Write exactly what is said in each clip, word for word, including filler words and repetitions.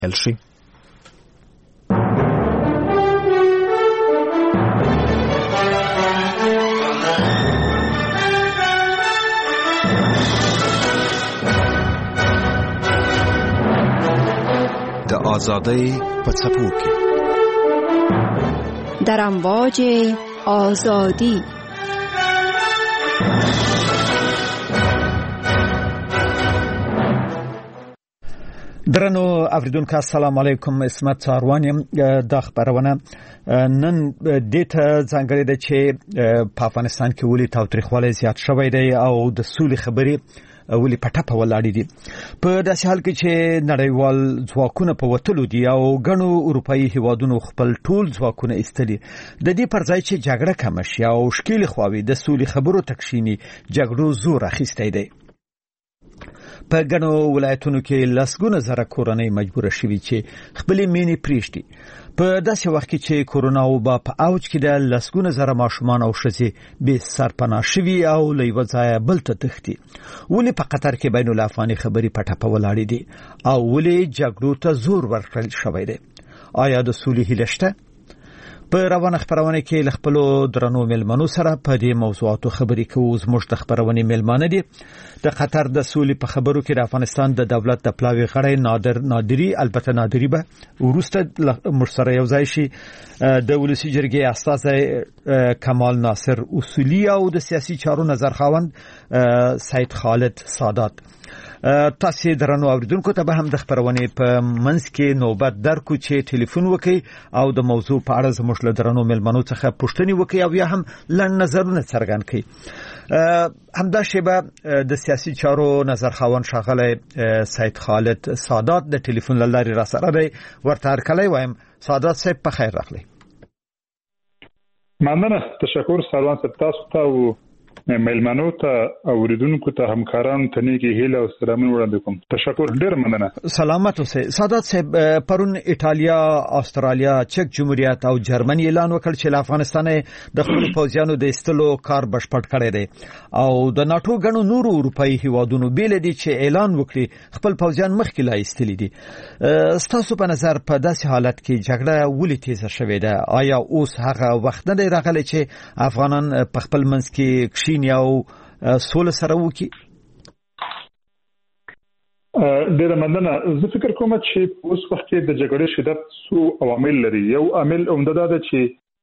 شي. د آزادۍ په څپو کې در امواج آزادی درنو اوریدونکو السلام علیکم. اسمت څاروان یم. دا خبرونه نن دې ته ځانګړې ده چې په افغانستان کې ولې تاوتریخوالی زیات شوی دی او د سولې خبرې ولې په ټپه ولاړې دي په داسې حال کې چې نړیوال ځواکونه په وتلو دي او ګڼو اروپایي هیوادونو خپل ټول ځواکونه ایستلي. د دې پر ځای چې جګړه کم شي او شکیل خواوي د سولې خبرو تکشینی جګړو زور اخیستی دی. په ګڼو ولایتونو کې لسګونه زره کورنۍ مجبور شوي چې خپلې مینې پریږدي په داسې وخت کې چې کورونا وبا په اوج کې د لسګونه زره ماشومان او ښځې بې سرپناه شوي او له یوه ځایه بل ته تښتي. ولې په قطر کې بین الافغاني خبرې په ټپه ولاړې دي او ولې جګړو ته زور ورکړل شوی دی؟ آیا د سولې هیله شته؟ په روانه خبرونه کې له خپلو درنو مېلمنو سره په دې موضوعاتو خبرې کوو. زموږ د خبرونې مېلمانه دي د قطر د سولې په خبرو کې د افغانستان د دولت د پلاوي غړی نادر نادری. البته نادری به وروسته موږ سره یو ځای شي. د ولسي جرګې استازی کمال ناصر اصولي او د سیاسي چارو نظر خاوند سید خالد سادات. تاسو درنو اوریدونکو ته به هم د خبرونې په منځ کې نوبت درکو چې ټلیفون وکړي او د موضوع په اړه زموږ له درنو مېلمنو څخه پوښتنې وکړي او یا هم لنډ نظرونه څرګند کړي. همدا شیبه د سیاسي چارو نظر خاوند ښاغلی سید خالد سادات د ټلیفون له لارې را سره دی. ورته هرکلی وایم. سادات صاحب په خیر راغلی. مننه. تشکر سروان صاحب. تاسو ته او مېلمنو ته اوریدونکو ته همکارانو ته نیکی هیله او سلامونه وړاندې کوم. تشکر. ډیر مننه. سلامت اوسئ. سادات صاحب، پرون ایټالیا، استرالیا، چک جمهوریت او جرمني اعلان وکړ چې له افغانستان د خپل پوځیانو د ایستلو کار بشپړ کړی دی او د ناتو غنو نورو اروپایي هیوادونو بیل دي چې اعلان وکړي خپل پوځیان مخکې لا ایستلي دي. ستاسو په نظر په داسې حالت کې جګړه ولې تیزه شوې ده؟ آیا اوس هغه وخت نه دی راغلی چې افغانان په خپل منځ کې یا سوله سره وکړي؟ ډیره مننه. زه فکر کوم چې اوس وخت کې د جګړې شدت څو عوامل لري. یو عامل عمده ده چې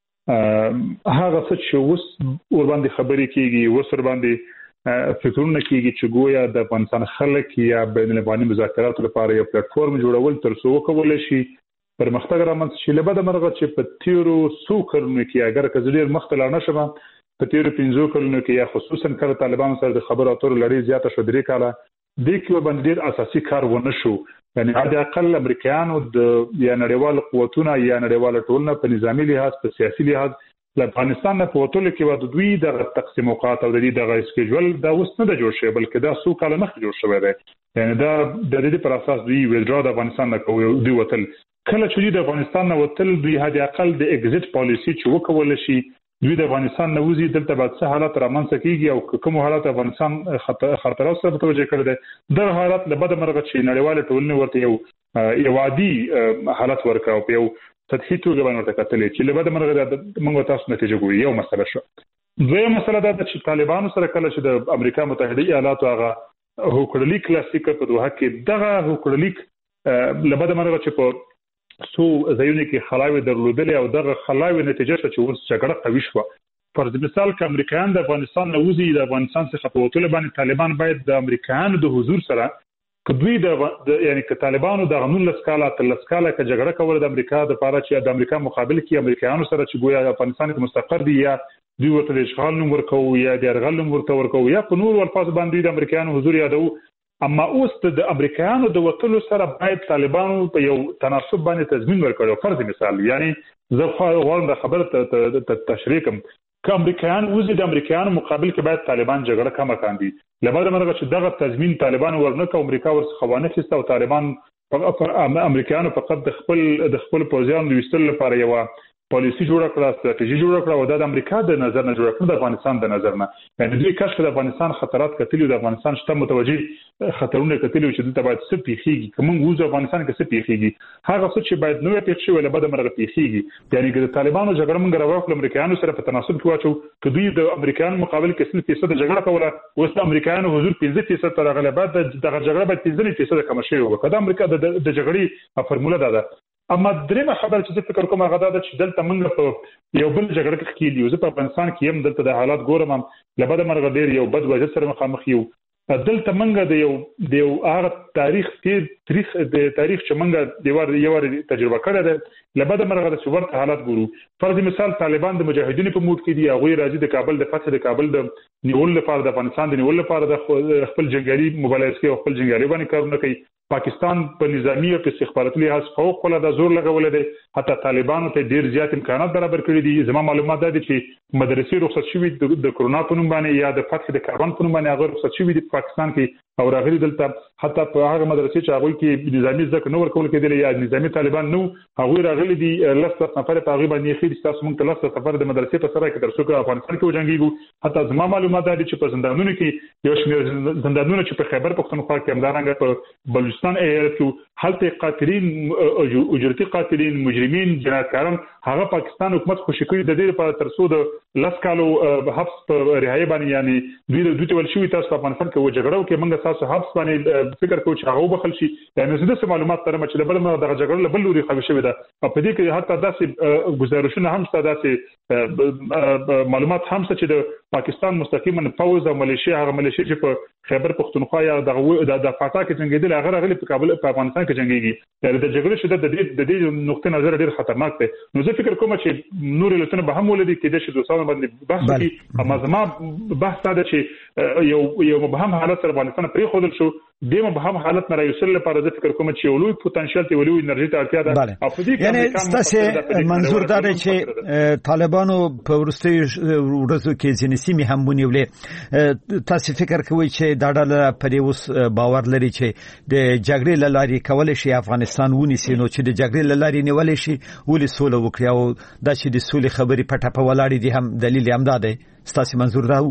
هغه څه چې اوس ور باندې خبرې کیږي، اوس ور باندې فکرونه کیږي چې ګویا د افغانستان خلک یا بین الافغاني مذاکراتو لپاره یو پلیټ فارم جوړول تر څو وکولای شي پرمختګ رامنځته شي. له بده مرغه چې په تیرو څو کلونو کې اگر که ډیر مخته لاړ نشم په تیرو پنځو کلونو کې یا خصوصا کله طالبانو سره د خبرو اترو لړۍ زیاته شو درې کاله د کې باندې ډیر اساسي کار ونه شو. یعنی حد اقل امریکایانو د یا نړیوال قوتونه یا نړیوال ټولنه په نظامی لحاظ په سیاسي لحاظ له افغانستان نه په وټول کې واد دوی د تقسیمات او د دې د اسکیجول دا اوس نه د جوړ شوی بلکې دا څو کاله مخکې جوړ شوی دی. یعنی دا د دې پر اساس دوی ویډرا د افغانستان نه کوي دوی وتل. کله چې د افغانستان نه وتل دوی حد اقل د ایگزیټ پالیسی چې وکول شي دوی د افغانستان نه وځي دلته بعد څه حالت رامنځته کیږي او کوم حالت افغانستان خطر سره متوجه کړی دی. د حالت له بده مرغه چې نړیواله ټولنه ورته یو یو عادي حالت ورکاو په یو سطحي توګه باندې ورته کتلې چې له بده مرغه د موږ تاسو نتیجه ګوري. یو مسله شو. دویمه مسله دا چې طالبانو سره کله چې د امریکا متحده ایالاتو هغه هوکړلیک کلاسیک په دوه کې دغه هوکړلیک له بده مرغه چې په سو ځایونه کې خلاوي درلودل او دغه خلاوي نتیجه شو چې اوس جګړه قوي شو. پر مثال ک امریکایان د افغانستان نه وځي د افغانستان څخه په وټول باندې طالبان باید د امریکایانو د حضور سره کدوې د یعنی ک طالبانو د غنون لسکاله تل لسکاله ک جګړه کول د امریکا د لپاره چې د امریکا مقابل کې امریکایانو سره چې ګویا افغانستان کې مستقر دي یا دوی ورته د اشغال نوم ورکو یا د ارغل نوم ورته ورکو یا په نور الفاظ باندې د امریکایانو حضور یادو. اما اوس د امریکایانو د وټلو سره باید طالبانو په یو تناسب باندې تضمین ورکړي. فرض مثال یعنی زه غواړم د خبره ته تشریح کوم ک امریکایان وزي د امریکایانو مقابل کې باید طالبان جګړه کمه کاندي. لبعد مرغه چې دغه تضمین طالبان ورنکه امریکا ورڅخه خوانه خسته او طالبان امریکایانو فقط د خپل د خپل پوځیانو د وستل لپاره یو پالیسي جوړ کړه ستراتیژي جوړ کړه او د امریکا د نظر نه جوړ کړه د افغانستان د نظر نه یعنی دوی کاشف د افغانستان خطرات کتلي د افغانستان شته متوجي خطرونه کتلي چې د تبعات څه پیخيږي کوم وځو افغانستان کې څه پیخيږي هغه څه چې باید نو پیښ شي ولا بده مرغه پیخيږي یعنی د طالبانو جګړه موږ راوخل امریکایانو سره په تناسب کې واچو چې دوی د امریکایانو مقابل کې سل فیصد جګړه کوله اوس د امریکایانو حضور پنځه فیصد تر غلبات د جګړه باید پنځه فیصد کم شي وکړه د امریکا د جګړې فرموله ده اما درېمه خبره چې فکر کوم هغه دا چې دلته موږ په یو بل جګړه کې کېدی یو په افغانستان کې هم دلته د حالات ګورم لبد مرغه ډیر یو بد وجه سره مخامخ یو دلته موږ د یو د یو هغه تاریخ کې تاریخ د تاریخ چې موږ د یو یو تجربه کړې ده لبد مرغه د صورت حالات ګورو فرض مثال طالبان د مجاهدینو په موډ کې دي هغه راځي د کابل د فتح د کابل د نیول لپاره د افغانستان د نیول لپاره د خپل جنگالي مبارزه کوي خپل جنگالي باندې کارونه کوي پاکستان په نظامی او استخباراتي لحاظ فوق العاده زور لګول دي حتی طالبانو ته ډیر زیات امکانات برابر کړی دي زموږ معلومات ده چې مدرسې رخصت شوې د کرونا په نوم باندې یا د فتح د کاربن په نوم باندې هغه رخصت شوې دي په پاکستان کې او راغلي دلته حتی په هغه مدرسې چې هغه کې نظامی ځکه نو ورکول کېدل یا نظامی طالبان نو هغه راغلي دي لسته نفر په هغه باندې خېل تاسو موږ ته لسته سفر د مدرسې په سره کې درسو کې افغانستان کې وجنګيږي حتی زموږ معلومات ده چې په زندانونو کې یو شمېر زندانونه چې په خیبر پختونخوا کې همدارنګه په بلوچستان ایالت کې حالت قاتلین اجرتي قاتلین مجرمین جنایتکاران هغه پاکستان حکومت خوشی کړی د دې لپاره ترڅو د لاس کالو حبس په رهایی باندې یعنی دوی د دوی ول شوې تاسو په افغانستان کې وجګړو کې موږ تاسو حبس باندې فکر کوو چې هغه بخل شي یعنی زه د معلومات ترمه چې د بل مره د جګړې بل لوري خو شوې ده په دې کې حتی داسې گزارشونه هم ستاسو داسې معلومات هم چې د پاکستان مستقیما فوز او ملیشیا هغه ملیشیا چې په خیبر پختونخوا یا د د فاتا کې څنګه دي هغه غلي په کابل په افغانستان کې جنگيږي یعنی د جګړې شدت د دې د دې نقطه نظر ډېر خطرناک دی نو زه فکر کوم چې نور لته به هم ولدي کې د شي دوسانه باندې بحث کوي اما زما بحث دا چې یو یو مبهم حالت سره افغانستان پرې خودل شو د مبهم حالت نه راوصل لپاره زه فکر کوم چې ولوي پوتنشل ته ولوي انرژي ته اړتیا ده او په دې کې یعنی تاسو منظور دا دی چې طالبانو په ورستي ورځو کې ځینې سیمې هم ونیولې تاسو فکر کوئ چې دا ډول پر اوس باور لري چې د جګړې لاري کول شي افغانستان ونیسي نو چې د جګړې لاري نیول شي ولې سوله وکړي او دا چې د سولې خبرې پټه په ولاړې دي هم دلیل هم ده تاسو منظور راو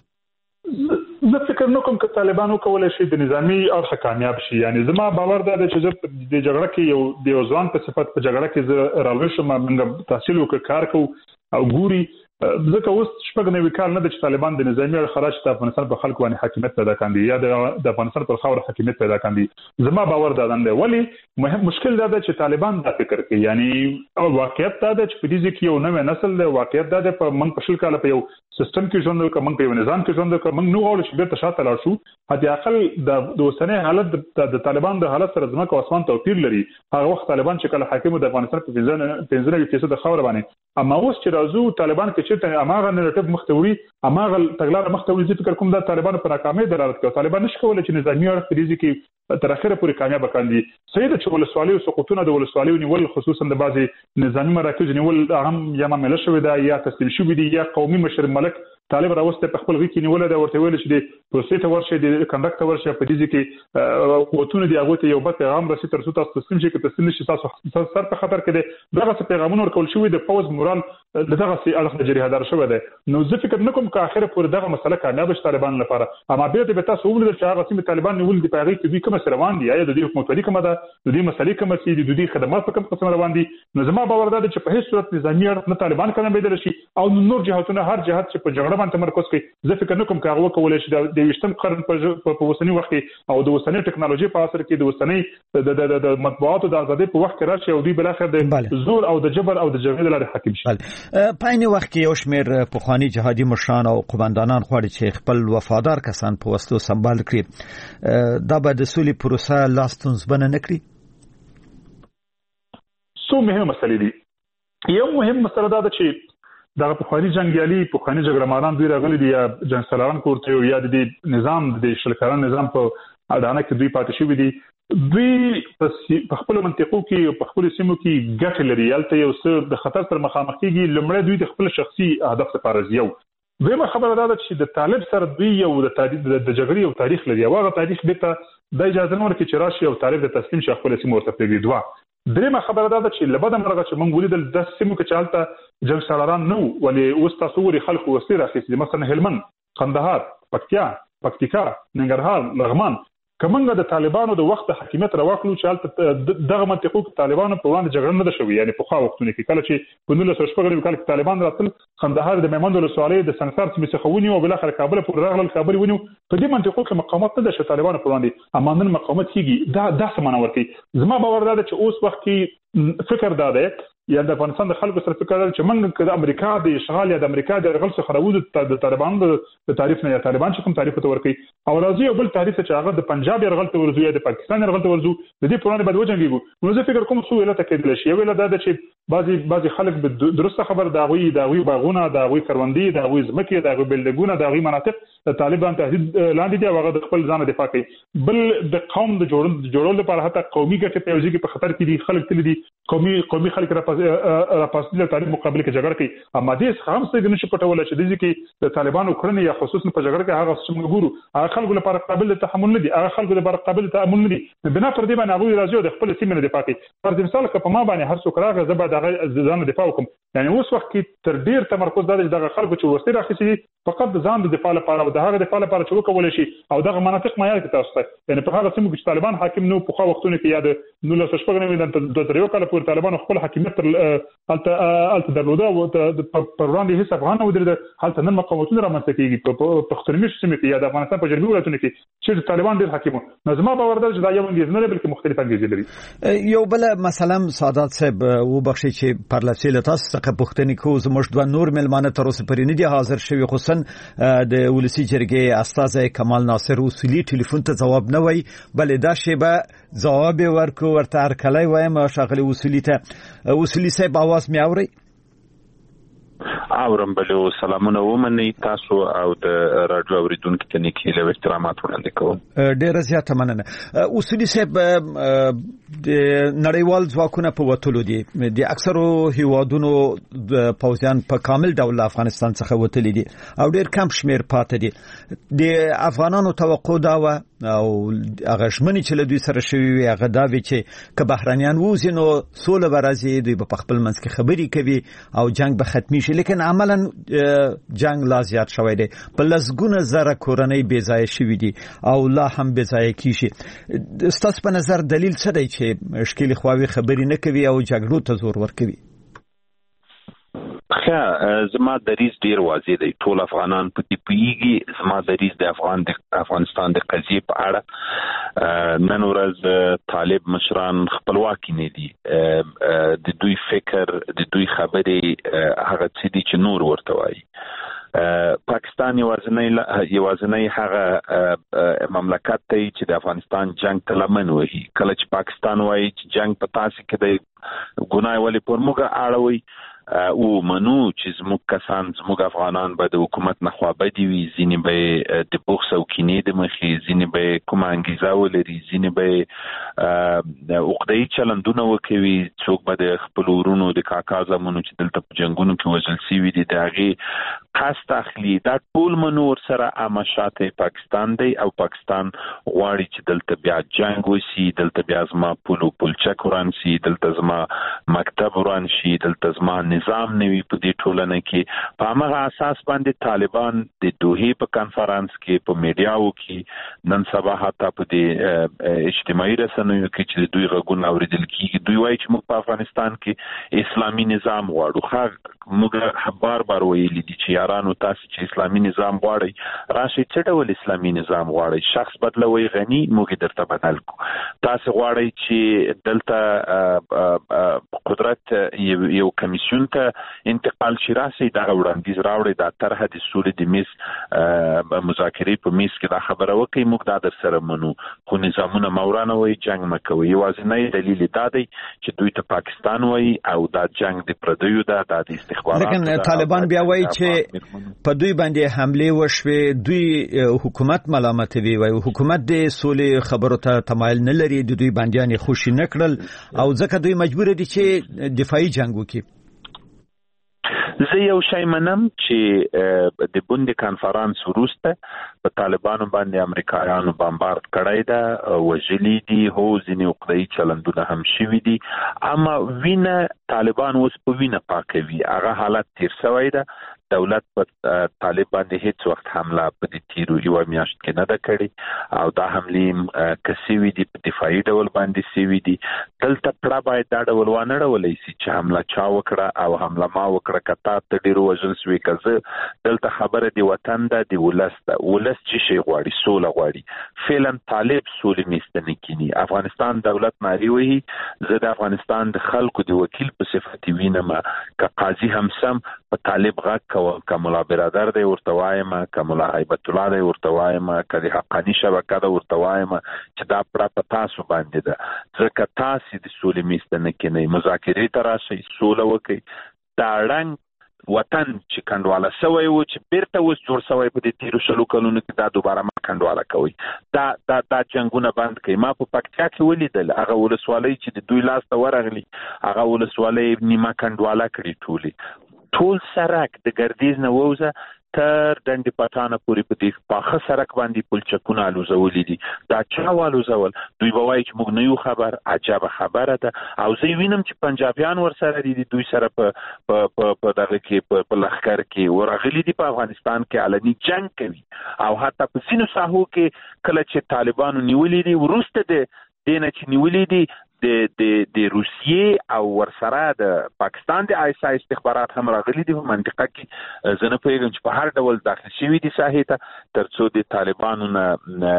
زه فکر نکوم چې طالبانو کولای شي د نظامی اړخ کامیاب شي یعنی زما باور ده چې د جګړه کې یو د ځوان په صفت په جګړه کې زه راوړل شم موږ تحصیل وکړ کار کوو او ګوري ځکه اوس شپږ نوي کال نه د طالبان د نظامی خراج ته افغانستان په خلکو باندې حاکمیت پیدا کاندي یا د افغانستان پر خاور حاکمیت پیدا کاندي زما باور دا ده ولی مهم مشکل دا ده چې طالبان دا فکر کوي یعنی واقعیت دا ده چې په دې کې یو نوې نسل د واقعیت دا ده په من په شل کال په یو سیستم کې ژوند وکړ موږ په یو نظام کې ژوند وکړ موږ نو غواړو چې بیرته شاته لاړ شو حتی اقل د اوسنۍ حالت د طالبان د حالت سره ځمکه او اسمان توپیر لري هغه وخت طالبان چې کله حاکم د افغانستان په پنځه فیصد خاور باندې اما اوس چې راځو طالبان کې چې اماغه نرټیو مختوري اماغه تګلار مختوري چې فکر کوم د طالبان پر ناکامۍ دلالت کوي طالبان نشي کولای چې نظامی اړخ فریزي کې تر اخره پورې کامیاب کاندي سید چې ولسوالۍ او سقوطونه د ولسوالۍ نیول خصوصا د بعضي نظامی مراکز نیول هم یا ممله شوې ده یا تسلیم شوې دي یا قومي مشر ملک طالب راوسته په خپل غي کې نیول دا ورته ویل چې د پروسې ته ورشه د کنډکټ ورشه په دې کې قوتونه دی هغه ته یو بل پیغام رسې تر څو تاسو تسلیم شي کې تسلیم شي تاسو سر په خطر کې دي دغه پیغامونه ورکول شوې د فوز مورال دغه سي اړخ جریحه دار شوې ده نو زه فکر نکوم چې اخر پورې دغه مسله کامیاب شي طالبان لپاره اما به د تاسو وګورئ چې هغه سیمه طالبان نیول دی په هغه کې کوم سره روان دي یا د دې حکومت کومه ده د دې مسلې کومه سي د دې خدمات په کوم قسم روان دي نو زما باور ده چې په هیڅ صورت نظامی اړخ نه طالبان کنه بدل شي او نور جهاتونه هر جهات چې په جګړه باندې تمرکز کوي زه فکر نکوم چې هغه کولای شي د ویشتم قرن په وسنی وخت او د وسنی ټکنالوژي په اثر کې د وسنی د مطبوعاتو د ازادۍ په وخت کې راشي او دوی بل اخر د زور او د جبر او د جګړې لپاره حاکم شي په عین وخت کې یو شمېر پخوانی جهادي مشران او قوماندانان غواړي چې خپل وفادار کسان په وسلو سمبال کړي دا به د سولې پروسه لاستونزبنه نه کړي څو مهمه مسلې دي یو مهم مسله دا ده چې دا پخوانی جنگیالي پخوانی جګړهماران دوی راغلي دي یا جنگ سالاران کوړته یا د نظام د شلکاران نظام په اډانه کې دوی پاتې شوی دي دوی په خپل منطقو کې په خپل سیمو کې ګټه لري یالته یو څه د خطر سره مخامخ کیږي لمړی دوی د خپل شخصي هدف لپاره یو دویمه خبره دا ده چې د طالب سره دوی یو د جګړې یو تاریخ لري هغه تاریخ به ته د اجازه نه ورکړي چې راشي او طالب د تسلیم شي خپل سیمو ورته پیږي دوا درېمه خبره ده چې لبد مرغه چې موږ ولیدل د سیمو کې چالتہ جنگ سالاران نو ولې اوس تاسو وري خلکو وسیله راخېستي مثلا هلمند قندهار پکتیا پکتیکا ننګرهار لغمان کومه د طالبانو د وخت حکومت راوکلو چې دغه منطقو کې طالبانو په وړاندې جګړه نه ده شوې یعنی په خوا وختونه کې کله چې په نولس سوه شپږ کال کې طالبان راتل قندهار د میمند ولسوالۍ د سنگسار سیمې څخه ونیو او بل اخر کابل پورې راغلل کابل ونیو په دې منطقو کې مقاومت نه ده چې طالبانو پر وړاندې اما نن مقاومت کیږي دا داسې معنی ورکوي زما باور ده چې اوس وخت کې فکر دا ده یا د افغانستان د خلکو سره فکر لري چې موږ د امریکا د اشغال یا د امریکا د رغل څخه راوځو د طالبانو د تعریف نه یا طالبان چې کوم تعریف ته ورکوي او راځي او بل تعریف چې هغه د پنجاب رغل ته ورځي یا د پاکستان رغل ته ورځي د دې پرونه باید وجنګيږي نو زه فکر کوم څو ویل ته کېدل شي ویل دا چې بعضي بعضي خلک به درسته خبر دا غوي دا غوي باغونه دا غوي کروندې دا غوي زمکه دا غوي بلډګونه دا غوي مناطق د طالبان تهدید لاندې دي هغه د خپل ځان دفاع کوي بل د قوم د جوړول جوړول لپاره حتی قومي ګټې په یوځي کې په خطر کې دي خلک تل دي قومي قومي خلک را پاسله طالب مقابله کې جګړه کوي اما دې خام څه نشي پټول چې دې کې د طالبانو کړنې یا خصوصا په جګړه کې هغه څه موږ ګورو هغه خلکو لپاره قابل تحمل نه دي هغه خلکو لپاره قابل تحمل نه دي بنا پر دې باندې هغه راځي د خپل سیمې دفاع کوي پر دې مثال که په ما باندې هر څوک راغی زه به د ځان دفاع وکم یعنی اوس وخت کې تر ډیر تمرکز د دغه خلکو چې ورسته راخسي فقط د ځان د دفاع لپاره او د هغه دفاع لپاره چې وکول شي او دغه مناطق معیار کې تاسو ته یعنی په هغه سیمه کې طالبان حاکم نو په خو وختونو کې یاد نولس سوه شپږ نوي د تریو کال پورې طالبان خپل حاکمیت تر الته درلوده او پر وړاندې هیڅ افغان و درته حالت نن مقاومتونه رامنځته کیږي په پښتونمي سیمه کې یا د افغانستان په جنوبي ولایتونو کې چې طالبان ډیر حاکم نو زما باور ده چې دا یو انګیز نه بلکې مختلف انګیز لري یو بل مثلا سعادت صاحب و بخشي چې پرلسیل تاسو څخه پښتني کو زموږ دوه نور ملمانه تر اوسه پرې نه دي حاضر شوی خصوصا د ولسی جرګې استاد کمال ناصر اصولي ټلیفون ته جواب نه وای بلې دا شی به جواب ورکو ورته هر کله وایم شغله اصولي ته اصولي صاحب आवाज مې اوري اورم بلو سلامونه ومني تاسو او د رادیو اوریدونکو ته نیکی له احترامات وړاندې کوم ډیر زیاته مننه اصولي صاحب د نړیوال ځواکونه په وټولو دي د اکثرو هیوادونو د پوځیان په کامل ډول افغانستان څخه وټلي دي او ډیر کم شمیر پاتې دي د افغانانو توقع دا و او هغه شمنې چې له دوی سره شوی هغه دا وی چې که بهرانيان وځي نو سوله برازي دوی په خپل منځ کې خبري کوي او جنگ به ختمي شي لیکن عملاً جنگ لا زیات شوی دی په لسګونه زره کورنۍ بې ځای شوي دي او لا هم بې ځای کیږي ستاسو په نظر دلیل څه دی چې مشکل خواوي خبري نه کوي او جګړو ته زور ورکوي خا زما دریز ډیر واضح دی ټول افغانان په دې پیږي زما دریز د افغان د افغانستان د قضیه په اړه نن ورځ طالب مشران خپلواکي نه دي د دوی فکر د دوی خبرې هغه څه دي چې نور ورته وایي پاکستان یوازنی یوازنی هغه مملکت دی چې د افغانستان جنگ ته لمن وهي کله چې پاکستان وایي چې جنگ په تاسو کې د ګناه ولې پر موږ اړوي او منو چې زموږ کسان زموږ افغانان به د حکومت نه خوابدي وي ځینې به د بوخس او کینې د مخې ځینې به کومه انګیزه ولري ځینې به عقده‌ای چلندونه وکوي څوک به د خپل ورونو د کاکا زمونو چې دلته په جنګونو کې وژل شوي دي د هغې قصد اخلي دا ټول منو ورسره عامه شاته پاکستان دی او پاکستان غواړي چې دلته بیا جنګ وشي دلته بیا زما پولو پولچک وران شي دلته زما مکتب وران شي دلته زما نظام نوي په دې ټولنه کې په هغه اساس باندې طالبان د دوحې په کانفرنس کې په میډیاو کې نن سبا حتی په دې اجتماعي رسنیو کې چې دوی غوږونه اوریدل کیږي دوی وایي چې موږ په افغانستان کې اسلامي نظام غواړو خو موږ بار بار ویلي دي چې یارانو تاسو چې اسلامي نظام غواړئ راشي چې ډول اسلامي نظام غواړئ شخص بدلوي غني موږ درته بدل کو تاسو غواړئ چې دلته قدرت یو کمیسیون ته انتقال شي راسي دا وړاندیز راوړي دا طرحه د سولې د میس مذاکرې په میس کې دا خبره وکي موږ دا در سره منو خو نظامونه مورانه وي جنگ مکوي یوازې دلیل دا دی چې دوی ته پاکستان وایي او دا جنگ د پردیو دا د استخباراتو لیکن طالبان بیا وایي چې په دوی باندې حمله وشوه دوی حکومت ملامتوي وایي حکومت د سولې خبرو ته تمایل نه لري د دوی باندې خوشي نکړل او ځکه دوی مجبور دي چې دفاعي جنگ وکړي زه یو شی منم چې د بوند کانفرنس وروسته په طالبانو باندې امریکایانو بمبارد کړی ده، وژلي دي، هو ځینې عقده‌ای چلندونه هم شوي دي، اما وینه طالبان اوس په وینه پاکوي. هغه حالت تیر شوی ده. دولت په طالب باندې هیڅ وخت حمله په دې تیرو یو میاشت کې نه ده کړې او دا حملې کسي دي په دفاعي ډول باندې سوي دي. دلته پړه باید دا ډول وانه ډولې سي چې حمله چا وکړه او حمله ما وکړه، کته ته ډیرو وژل سوي. کزه دلته خبره دی وطن ده، دی ولس ده. ولس چې شي غواړي سوله غواړي، فعلا طالب سولې میستنه کینی. افغانستان دولت ناری وهي، زه د افغانستان د خلکو د وکیل په صفت وینم ک قاضي هم سم په طالب غاک که مولا برادر دی ورته وایم، که مولا هیبت الله دی ورته وایم، که د حقانی شبکه ده ورته وایم چې دا پړه په تاسو باندې ده. ځکه تاسو د سولې میستنه کینی، مذاکرې ته راشئ، سوله وکړئ. دا رنګ وطن چې کنډواله سوی و چې بیرته اوس جوړ سوی په دې تیرو شلو کلونو کې، دا دوباره ما کنډواله کوي. دا دا دا جنګونه بند کړي. ما په پکتیا کې ولیدل هغه ولسوالۍ چې د دوی لاس ته ورغلي، هغه ولسوالۍ نیمه کنډواله کړي. ټولې ټول سرک د ګردیز نه ووزه تر ډنډ پټانه پورې په دې پاخه سرک باندې پلچکونه الوزولي دي. دا چا والوزول؟ دوی به وایي چې موږ نه یو خبر. عجبه خبره ده. او زه وینم چې پنجابیان ورسره دي، دوی سره په په دغه کې په لښکر کې ورغلي دي، په افغانستان کې علني جنگ کوي. او حتی په ځینو ساحو کې کله چې طالبانو نیولي دي، وروسته د دې نه چې نیولي دي د د د روسیې او ورسره د پاکستان د آی اس آی استخبارات هم راغلي دي په منطقه کې. زه نه پوهېږم چې په هر ډول داخل شوي دي ساحې ته تر څو د طالبانو نه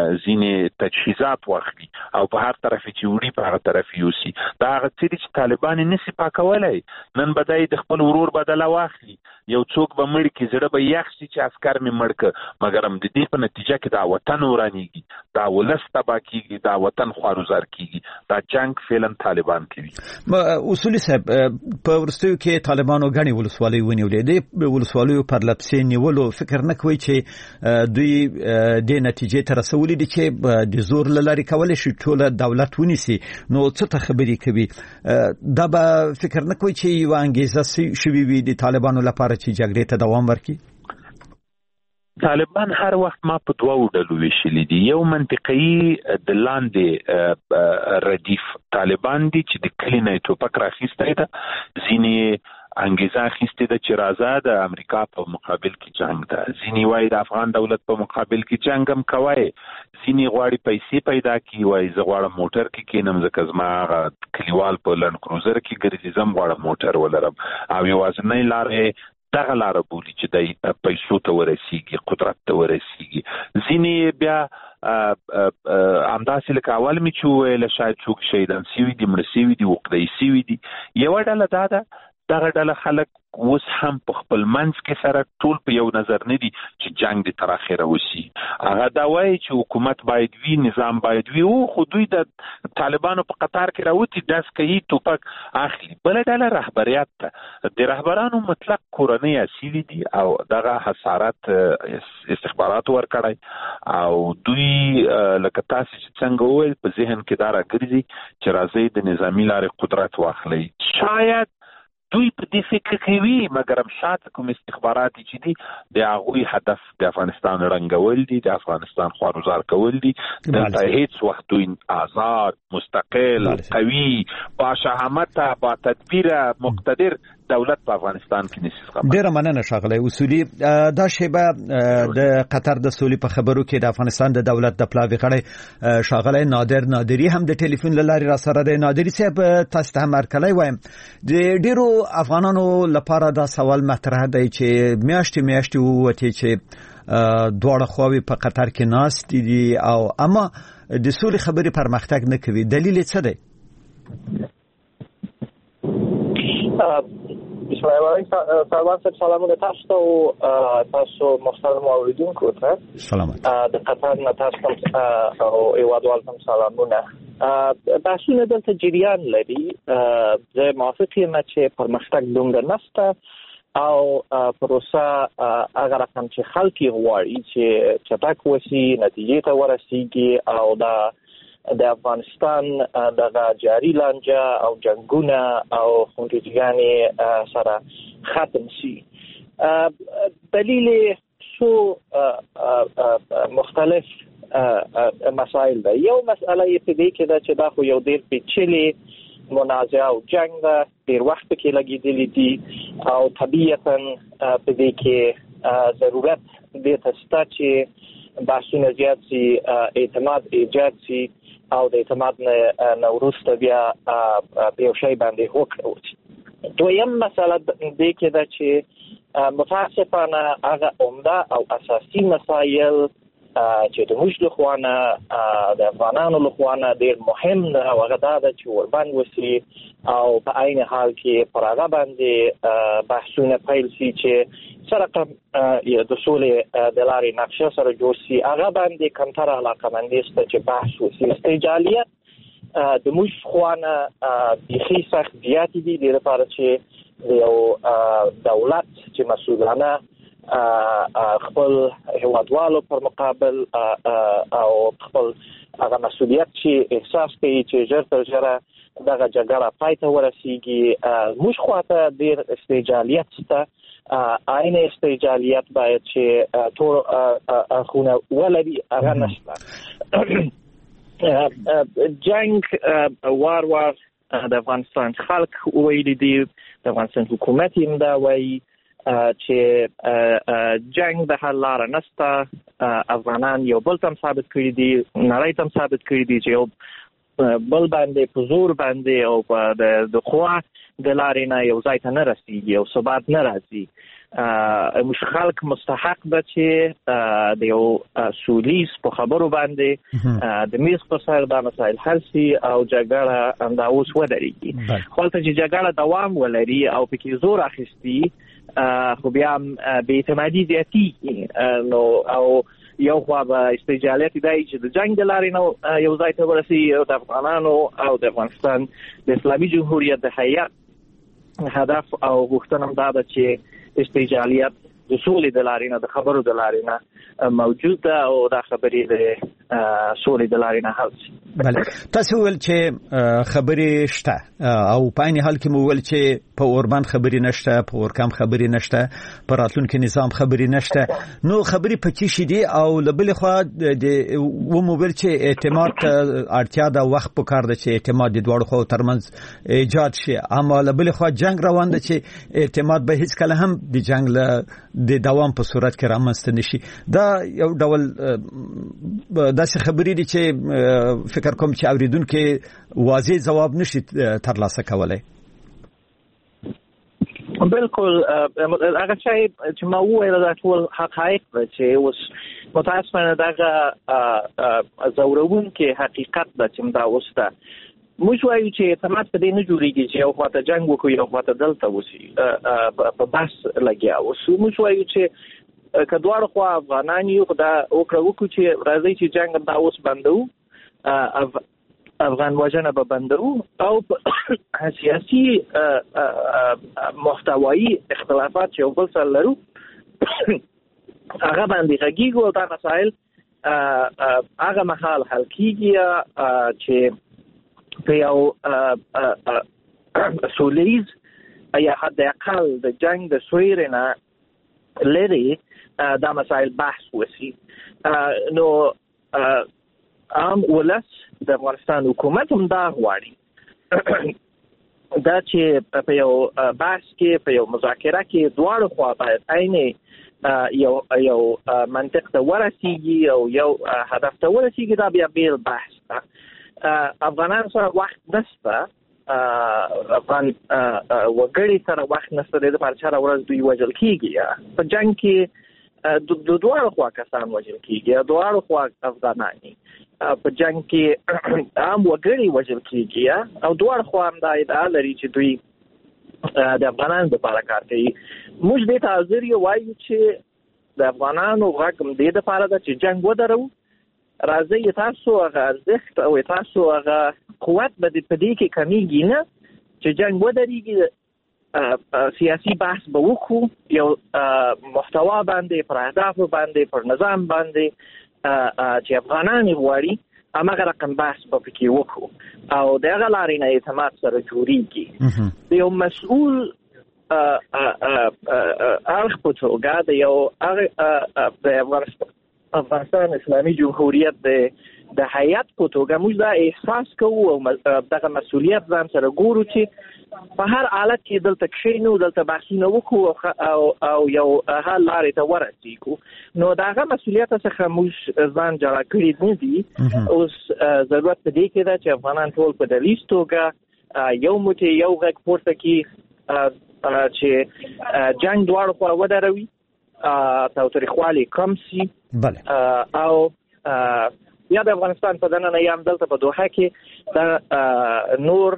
ځینې تجهیزات واخلي او په هر طرف چې وړي په هغه طرف یوسي. دا هغه څه دي چې طالبان یې نسي پاکولی. نن به دی د خپل ورور بدله واخلي، یو څوک به مړ کړي، زړه به یخ شي چې عسکر مې مړ کړ، مګر هم د دې په نتیجه کې دا وطن ورانېږي، دا ولس تباه کېږي، دا وطن خوارزار کېږي. دا جنګ فعلا طالبان کوي. اصولي صاحب، په ورستیو کې طالبانو غني ولسوالۍ ونیولې دي. ولسوالیو پر لپسې نیولو فکر نه کوي چې دوی د نتیجې ته رسولي دي چې د زور لاري کولای شي ټول دولت ونیسي. نو څه ته خبرې کوي؟ دا به فکر نه کوي چې یو انګیزه شوي وي د طالبانو لپاره چې جګړې ته دوام ورکړي؟ طالبان هر وخت ما په دوه ډلو ویشلي دي. یو منطقي د لاندې ردیف طالبان دي چې د کلی نه ټوپک راخیستی ده، ځینې انګیزه اخیستې ده چې راځه د امریکا په مقابل کې جنگ ده، ځینې وایي د افغان دولت په مقابل کې جنگ هم کوي، ځینې غواړي پیسې پیدا کړي، وایي زه غواړم موټر کې کینم ځکه زما هغه کلیوال په لنډ کروزر کې ګرځي، زه هم غواړم موټر ولرم. او یوازینۍ لارې دغه لاره بولي چې د پیسو ته ورسیږي، قدرت ته ورسیږي. ځینې بیا همداسې لکه اول مې چې وویله شاید څوک شهیدان سوي دي، مړه سوي دي، عقده‌ای سوي دي. یوه ډله دا ده، دغه ډله خلک اوس هم په خپل منځ کې سره ټول په یو نظر نه دي چې جنگ دې تر اخره وشي. هغه دا وایي چې حکومت باید وي، نظام باید وي، او خو دوی د طالبانو په قطار کې راوتي ډز کوي، ټوپک اخلي. بله ډله رهبریت ته د رهبرانو مطلق کورنۍ اسیري دي او دغه حصارت استخبارات ورکړی او دوی لکه تاسو چې څنګه وویل په ذهن کې دا راګرځي چې راځي د نظامي لارې قدرت واخلي. شاید دوی په دې فکر کوي، مګر هم شاته کوم استخبارات چې دي د هغوی هدف د افغانستان رنګول دي، د افغانستان خوارزار کول دي. دلته هیڅ وخت دوی آزاد، مستقل، قوي، با شهامت، با تدبیر، مقتدر دولت په افغانستان کې نشي څرګند. ډیره مننه ښاغلی اصولي. دا شیبه د قطر د سولې په خبرو کې د افغانستان د دولت د پلاوي غړی ښاغلی نادر نادری هم د ټلیفون له لارې را سره دی. نادری صاحب، تاسو ته هم هرکلی وایم. د ډیرو افغانانو لپاره دا سوال مطرح دی چې میاشتې میاشتې ووتې چې دواړه خواوې په قطر کې ناست دي او اما د سولې خبرې پرمختګ نه کوي. دلیل یې څه دی؟ بسم الله الرحمن الرحیم. سلام صاحب، سلامونه تاسو ته، تاسو محترم اوریدونکو ته سلامات. د قطر نه تاسو او ایوادوال هم سلامونه. بحثونه دلته جریان لري. زه موافق یم چې پرمختګ دومره نشته او پروسه هغه رقم چې خلک یې غواړي چې چټک وشي، نتیجې ته ورسیږي او دا د افغانستان دغه جاری لانجه او جنگونه او خونریزیانې سره ختم شي. دلیل سو مختلف مسائل ده. یو مسئله یې په دې کې ده چې دا خو یو ډېر پیچلې منازعه او جنگ ده، ډېر وخت پکې لګېدلی دي او طبیعتاً په دې کې ضرورت دې ته شته چې بحثونه زیات سي، اعتماد ایجاد سي او د اعتماد نه وروسته بیا په یو شی باندې هوکړه وشي. دویم مسله دې کې ده چې متاسفانه هغه عمده او اساسي مسایل چې د موږ له خوا نه د افغانانو له خوا نه ډېر مهم ده او هغه دا ده چې ورباندې وسي او په عین حال کې پر هغه باندې بحثونه پیل سي چې سره د سولې د لارې نقشه سره جوړ سي. هغه باندې کمتره علاقمندي شته چې بحث وسي. استجالیت د موږ خوا نه بیخي سخت زیاتې دي دې لپاره چې یو دولت چې مسؤلانه خپل هیوادوالو پر مقابل او خپل هغه مسؤلیت چې احساس کوي چې ژر تر ژره دغه جګړه پای ته ورسیږي. موږ خواته ډېر استجالیت شته. عین استجالیت باید چې ټول اخونه ولري، هغه نشته. جنگ وار وار د افغانستان خلک ویلي دي، د افغانستان حکومت هم دا وایي چې جنگ د حل لاره نشته. افغانان یو بل تم ثابت کړي دي، نړۍ تم ثابت کړي دي چې یو بل باندې په زور باندې او د قوا د لارې نه یو ځای ته نه رسیږي او ثبات نه راځي. موږ خلک مستحق ده چې د یو سولیز په خبرو باندې د میز په سر دا مسایل حل سي او جګړه همدا اوس ودرېږي. خو هلته چې جګړه دوام ولري او پکې زور اخیستي خو بیا هم بې اعتمادي زیاتېږي. نو او یو خوا به استجالیت دی چې د جنگ د لارې نه یو ځای ته ورسي او د افغانانو او د افغانستان د اسلامي جمهوریت د هیات هدف او غوښتنه هم دا ده چې استجالیت د سولې د لارې نه، د خبرو د لارې نه موجود ده او دا خبرې د سولې د لارې نه حل شي. بله، تاسو ویل چې خبرې شته او په عین حال کې مو ویل چې په اوربند خبرې نشته، په اورکم خبرې نشته، په راتلونکي نظام خبرې نشته. نو خبرې پکې شي دي او له بلې خوا د و مو ویل چې اعتماد اړتیا ده، وخت پکار ده چې اعتماد د دواړو خواو ترمنځ ایجاد شي. اما له بلې خوا جنگ روان ده چې اعتماد به هیڅ کله هم د جنگ له د دوام په صورت کې رامنځته نشي. دا یو ډول داسې خبرې دي چې فکر کوم چې اوریدونکو واضح ځواب نشي ترلاسه کولای. بالکل هغه چې ما وویل دا ټول حقایق ده چې اوس متاسفانه دغه ځورونکي حقیقت ده چې دا اوس ده. موږ وایو چې اعتماد په دې نه جوړیږي چې یو خواته جنگ وکړو یو خواته دلته وسی په بحث لګیا اوس. موږ وایو چې که دواړه خوا افغانان یو دا وکړو وکړو چې راځي چې جنگ دا اوس بندو، افغان وجنه به بندو او سیاسي محتوایی اختلافات چې یو بل سره لرو هغه باندې غږیږو او دا مسایل هغه مهال حل کیږي چې په یو سولیز یا حد اقل د جنگ د سویر نه لري دا مسایل بحث وسی. نو عام ولس د افغانستان حکومت هم دا غواړي دا چې په یو بحث کې په یو مذاکره کې دواړه خوا باید عین یو یو منطق ته ورسیږي او یو هدف ته ورسیږي. دا بیا بیل بحث ده. افغانان سره وخت نشته، افغان وګړي سره وخت نشته د لپاره چې ورځ دوی وژل کیږي. په جنگ کې د دواړو خوا کسان وژل کیږي، دواړو خوا افغانان په جنگ کې عام وګړي وژل کیږي او دواړو خوا هم دا ادعا لري چې دوی د افغانانو لپاره کار کوي. موږ دې ته حاضر یو وایو چې د افغانانو غږ هم دې لپاره ده چې جنگ ودرو. راځي تاسو هغه ارزښت او تاسو هغه قوت به په دې کې کمیږي نه چې جنگ ودرېږي. سیاسي بحث به وکړو، یو محتوا باندې، پر اهدافو باندې، پر نظام باندې چې افغانان غواړي هماغه رقم بحث به پکې وکړو او د هغه لارې نه اعتماد سره جوړیږي. د یو مسؤل اړخ په توګه د یو د افغانستان اسلامي جمهوریت د د هیئت په توګه موږ دا احساس کوو او دغه مسؤلیت ځان سره ګورو چې په هر حالت کې دلته کښینو دلته بحثونه وکړو او او یو حل لارې ته ورسېږو نو دغه مسؤلیت څخه موږ ځان جلا کړي نه دي اوس ضرورت په دې کې ده چې افغانان ټول په دلیز توګه یو موټی یو غږ پورته کړي چې جنگ دواړو خوا ودروي تاوتریخوالی کم سي بله او یا د افغانستان په دننه یا هم دلته په دوحه کې د نور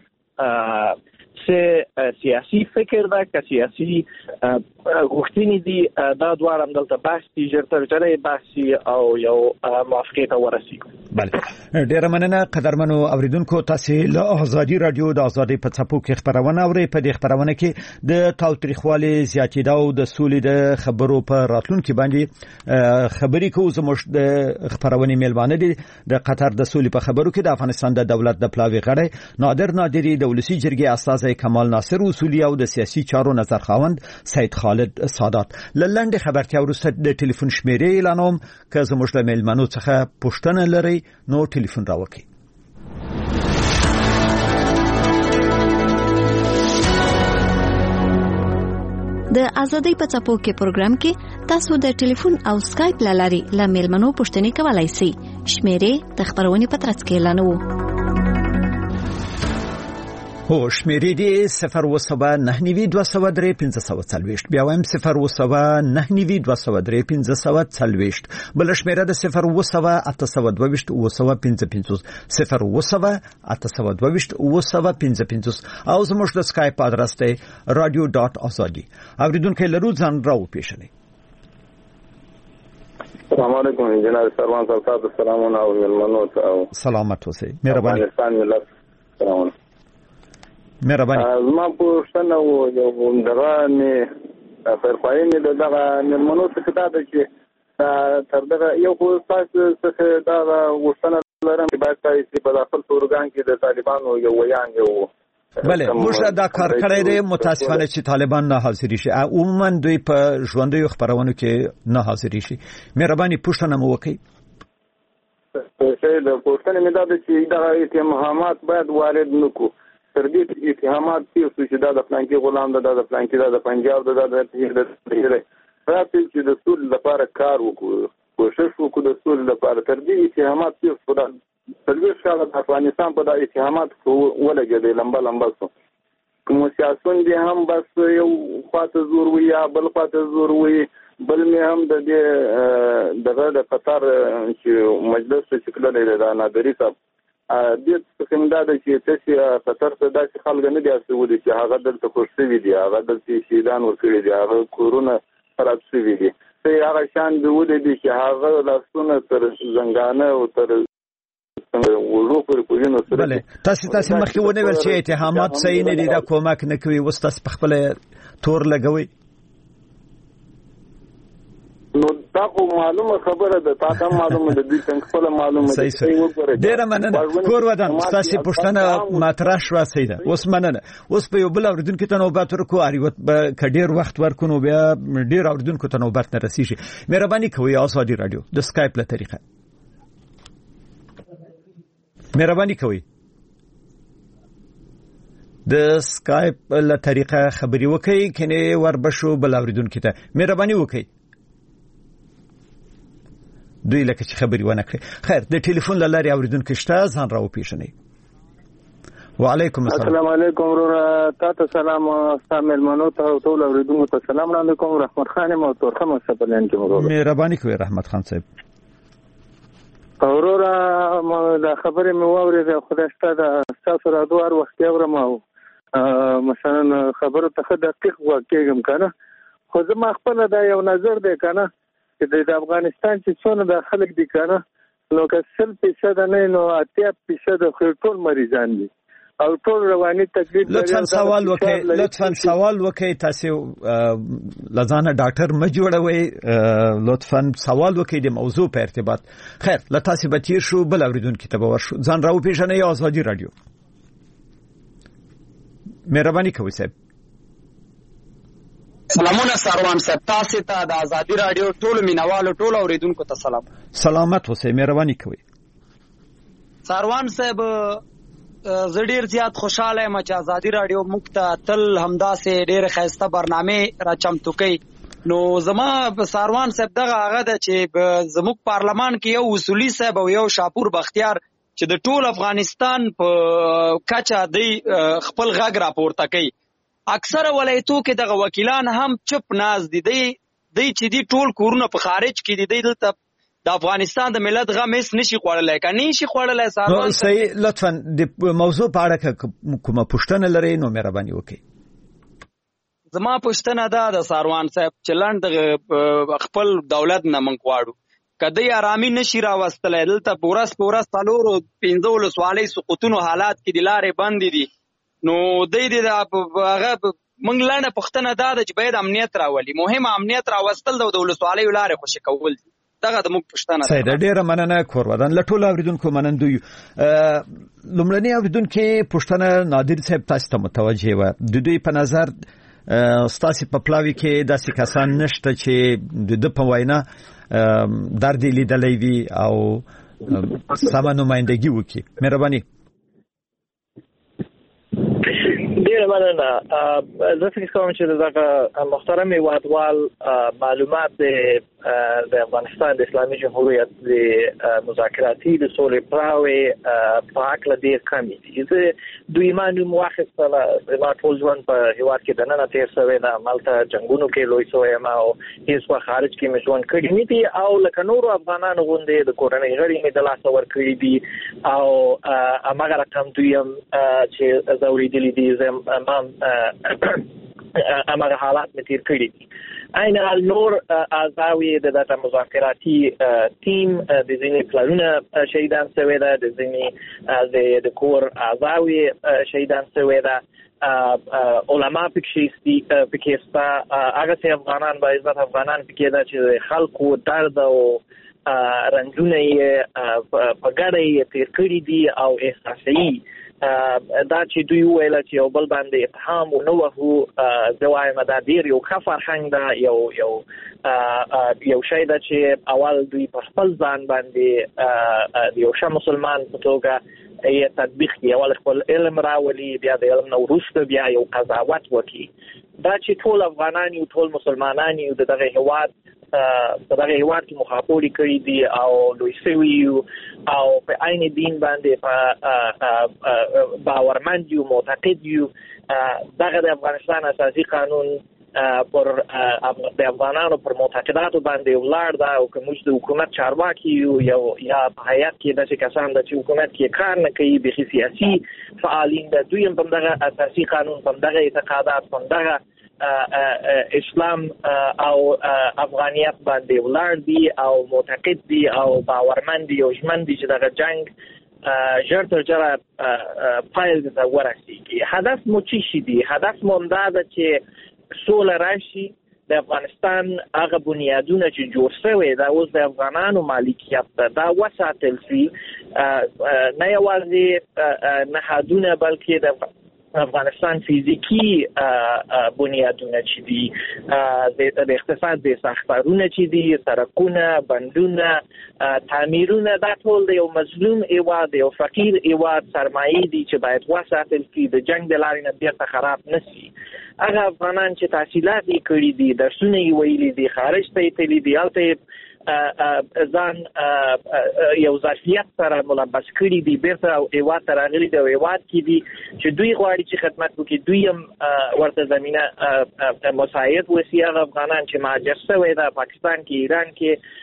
چې سیاسي فکر ده که سیاسي غوښتنې دي دا دواړه هم دلته بحث دي ژر تر ژره بحث او یو موافقې ته ورسېږو. بله ډیره مننه قدرمنو اوریدونکو تاسو له آزادي رادیو د آزادۍ په څپو کې خبرونه اورئ. په دې خبرونه کې د تاوتریخوالي زیاتېدا او د سولې د خبرو په راتلونکي باندې خبرې کوو. زموږ د خبرونې میلمانه دي د قطر د سولې په خبرو کې د افغانستان د دولت د پلاوي غړی نادر نادری، د ولسی جرګې استازی کمال ناصر اصولي او د سیاسي چارو نظر خاوند سید خالد سادات. لنډه خبرتیا وروسته د ټلیفون شمیرې اعلانوم که زموږ له میلمنو څخه پوښتنه لرئ نو ټلیفون راوکړئ. د ازادۍ په څپو کې پروګرام کې تاسو د ټلیفون او سکایپ لاري له میلمنو پوښتنې کولای شئ. شمیرې د خبرونې په ترڅ کې اعلانوو. هو شمیرې دی صفر و سبا نه نیوي دوه سوه درې پنځه سوه څلوېښت بیا وایم صفر و سبا نه نیوي دوه سوه درې پنځه سوه څلوېښت بل شمیره د صفر و سبا اته سوه دوه ویشت اوه سوه پنځه پنځوس صفر و سبا اته سوه دوه ویشت اوه سوه پنځه پنځوس او زموږ د سکایپ ادرس دی رادیو ډاټ ازادي. اوریدونکو لرو ځان راو پیښنئ. السلام علیکم انجنیر سروان صاحب تاسو سلامونه او ملمنو ته سلامت اوسئ. مهرباني افغانستان ملت سلامونه. مهرباني زما پوښتنه و یو دغه نه فرقای نه دغه ملمنو څخه دا ده چې تر دغه یو خو تاسو څخه دا وښتنه لرم چې باید تاسو په داخل اورګان کې د طالبانو یو ویان یو بله موږ دا کار کړی دی. متاسفانه چې طالبان نه حاضر شي عموما دوی په ژوندۍ خبرونو کې نه حاضر شي. مهرباني پوښتنه مو وکړئ. چې د پوښتنه مې دا ده چې دا اتهامات باید وارد نکو تر دې اتهامات چې دا د پلانکی غلام ده د پلانکی د پنجاب ده د تهران ده راځي چې د سول لپاره کار وکړو کوشش وکړو د سول لپاره تر دې اتهامات چې خدا تلوي شاله د افغانستان په د اتهامات ولګېدل لمبا لمبا سو کوم سیاسون دي هم بس یو خاطر زور وي یا بل خاطر زور وي بل مې هم د دې دغه د قطر چې مجلس چې کله د نادری صاحب د څنګه دا چې تاسو قطر ته داسې خلک نه دي اسولي چې هغه دلته خوشوي دي هغه دلته شیدان ورکړي دي هغه کورونه خراب شوي دي ته هغه شان دی ودی چې هغه لاسونه تر زنګانه او تر ورو پر کوینو سره بله تاسو تاسو مخکې ونه ول چې اتهامات صحیح نه دي دا کومک نه کوي وسته خپل تور لګوي نو دا خو معلومه خبره ده تاسو معلومه ده دې څنګه خپل معلومه ده ډیره مننه کور ودان تاسو پښتنه ماترا شو سیده اوس مننه اوس په یو بل اوردونکو ته نوبت ورکو اړیوت به کډیر وخت ورکونو بیا ډیر اوردونکو ته نوبت نه رسیږي. مهرباني کوئ آزادي رادیو د سکایپ له طریقه مهرباني کوئ د سکایپ له طریقه خبري وکړئ کنه وربشو بل اوردونکو ته مهرباني وکړئ دوی لکه چې خبري ونه کړي. خیر د ټلیفون لاري اوریدونکو شته ځان راو پیښنئ. وعلیکم السلام. السلام علیکم ورور تاسو سلام استاد ملمنو ته ټول اوریدونکو ته سلام علیکم رحمت خان مو تورخه مصبلین کې ورور مهرباني کوئ رحمت خان صاحب. ورور ما دا خبره مې واورېده خدای ستاسو تاسو را دوار وخت اورم او مثلا خبره ته دقیق واقعم کنه خو زما خپل دا یو نظر دی کنه چې د افغانستان چې څونه د خلک دي کنه نو که سل فیصد نه نو اتیا فیصد خو ټول مریضان دي او ټول رواني تکلیف لطفا سوال وکړئ لطفا سوال وکړئ تاسو لزانه ډاکټر م جوړوي لطفا سوال وکړئ د موضوع په ارتباط. خیر ل تاسو به تیر شو بل اوریدونکو ته به ورشو ځان راو پیژنئ آزادي رادیو. مهرباني کوئ صاحب. سلامونه سروان صاحب، تاسو ته د ازادي رادیو ټول مینوالو ټول اوریدونکو ته سلام. سلامت اوسئ، مهرباني کوئ. سروان صاحب زه ډیر زیات خوشاله یم چې ازادي رادیو موږ ته تل همداسې ډېرې ښایسته برنامې را چمتو کوي. نو زما سروان صاحب دغه هغه ده چې زموږ پارلمان کې یو اصولي صاحب او یو شاپور بختیار چې د ټول افغانستان په کچه دی خپل غږ راپورته کوي. اکثره ولایتو کې دغه وکیلان هم چپ ناز دي، دی چې دی ټول کورونه په خارج کې دي، دی دلته د افغانستان د ملت غم هیڅ نشي خوړلی، که نشي خوړلی. سروان صحیح، لطفا د موضوع په اړه کومه پوښتنه لرئ نو مهرباني وکړئ. زما پوښتنه دا ده سروان صاحب چې لنډ خپل دولت نه موږ غواړو، که دی ارامي نشي راوستلی، دلته په ورځ په ورځ څلورو پنځه ولسوالۍ سقوطونو حالات کې د لارې بندې دي، نو دی د هغه موږ لنډه پوښتنه دا ده چې باید امنیت راولي. مهم امنیت راوستل د ولسوالیو لارې خوشي کول دي. دغه د موږ پوښتنه ده. صحیح ده، ډېره مننه کورودان. له ټولو اورېدونکو منندوی. لومړنۍ اورېدونکې پوښتنه نادر صاحب تاسو ته متوجه وه. د دوی په نظر ستاسو په پلاوي کې داسې کسان نشته چې د ده په وینا درد یې لیدلی وي او سمه نمایندګي وکړي. مهرباني. ډیره مننه. زه فکر کوم چې دغه محترم هیوادوال معلومات د افغانستان د اسلامي جمهوریت د مذاکراتي د سولې پلاوی په هکله ډېر کم دي. زه دوی ما نوم واخیستله، زما ټول ژوند په هېواد کې دننه تېر شوی ده، همالته جنګونو کې لوی شوی یم او هېڅ وخت خارج کې مې ژوند کړی نه دي، او لکه نورو افغانانو غوندې د کورنۍ غړي مې د لاسه ورکړي دي او هماغه رقم دوی هم چې زه اورېدلي دي زه ما هماغه حالات مې تېر کړي دي. عین حال نور اعضاوی د دغه مذاکراتي ټیم د ځینې پلانونه شهیدان شوي ده، د ځینې د کور اعضاوی شهیدان شوي ده، علما پکې شته، هغسې افغانان با عزت افغانان پکې ده چې خلکو درد او رنځونه یې په ګډه یې تېر کړي دي او احساسوي. دا چې دوی وویل چې یو بل باندې اتهام ونه وهو، زه وایم دا ډېر یو ښه فرهنګ ده، یو یو یو شی ده چې اول دوی په خپل ځان باندې د یو ښه مسلمان په توګه یې تطبیق کړي، اول خپل علم راولي، بیا د علم نه وروسته بیا یو قضاوت وکړي. دا چې ټول افغانان یو، ټول مسلمانان یو، د دغه هېواد په دغه هېواد کې مخاپورې کړي دي او لوی شوي یو او په عین دین باندې په باورمند یو، معتقد یو. دغه د افغانستان اساسي قانون پر د افغانانو پر معتقداتو باندې ولاړ ده او که موږ د حکومت چارواکي یو یا په هیات کې داسې کسان ده چې حکومت کې کار نه کوي، بیخي سیاسي فعالین ده، دوی هم په همدغه اساسي قانون، په همدغه اعتقادات، په همدغه اسلام او افغانیت باندې ولاړ دي او معتقد دي او باورمند دي او ژمن دي چې دغه جنګ ژر تر ژره پایل ته ورسیږي. هدف مو څه شي دي؟ هدف مو همدا ده چې سوله راشي، د افغانستان هغه بنیادونه چې جوړ شوی دا اوس د افغانانو مالکیت ده، دا وساتل شي، نه یوازې نهادونه بلکې د افغانستان فیزیکی بنیادونه چې دي، د اقتصاد د ساختارونه چې دي، سړکونه، بندونه، تعمیرونه، دا ټول د یو مظلوم هېواد، یو فقیر هېواد سرمایې دي چې باید وساتل شي، د جنګ د لارې نه بیرته خراب نه شي. هغه افغانان چې تحصیلات یې کړي دي، درسونه یې ویلي دي، خارج ته یې تللي دي، هلته ځان یو ظرفیت سره ملبس کړي دي، بیرته هېواد ته راغلي دي او هېواد کې دي چې دوی غواړي چې خدمت وکړي، دوی هم ورته زمینه مساعد وسي. هغه افغانان چې مهاجر شوی ده پاکستان کې، ایران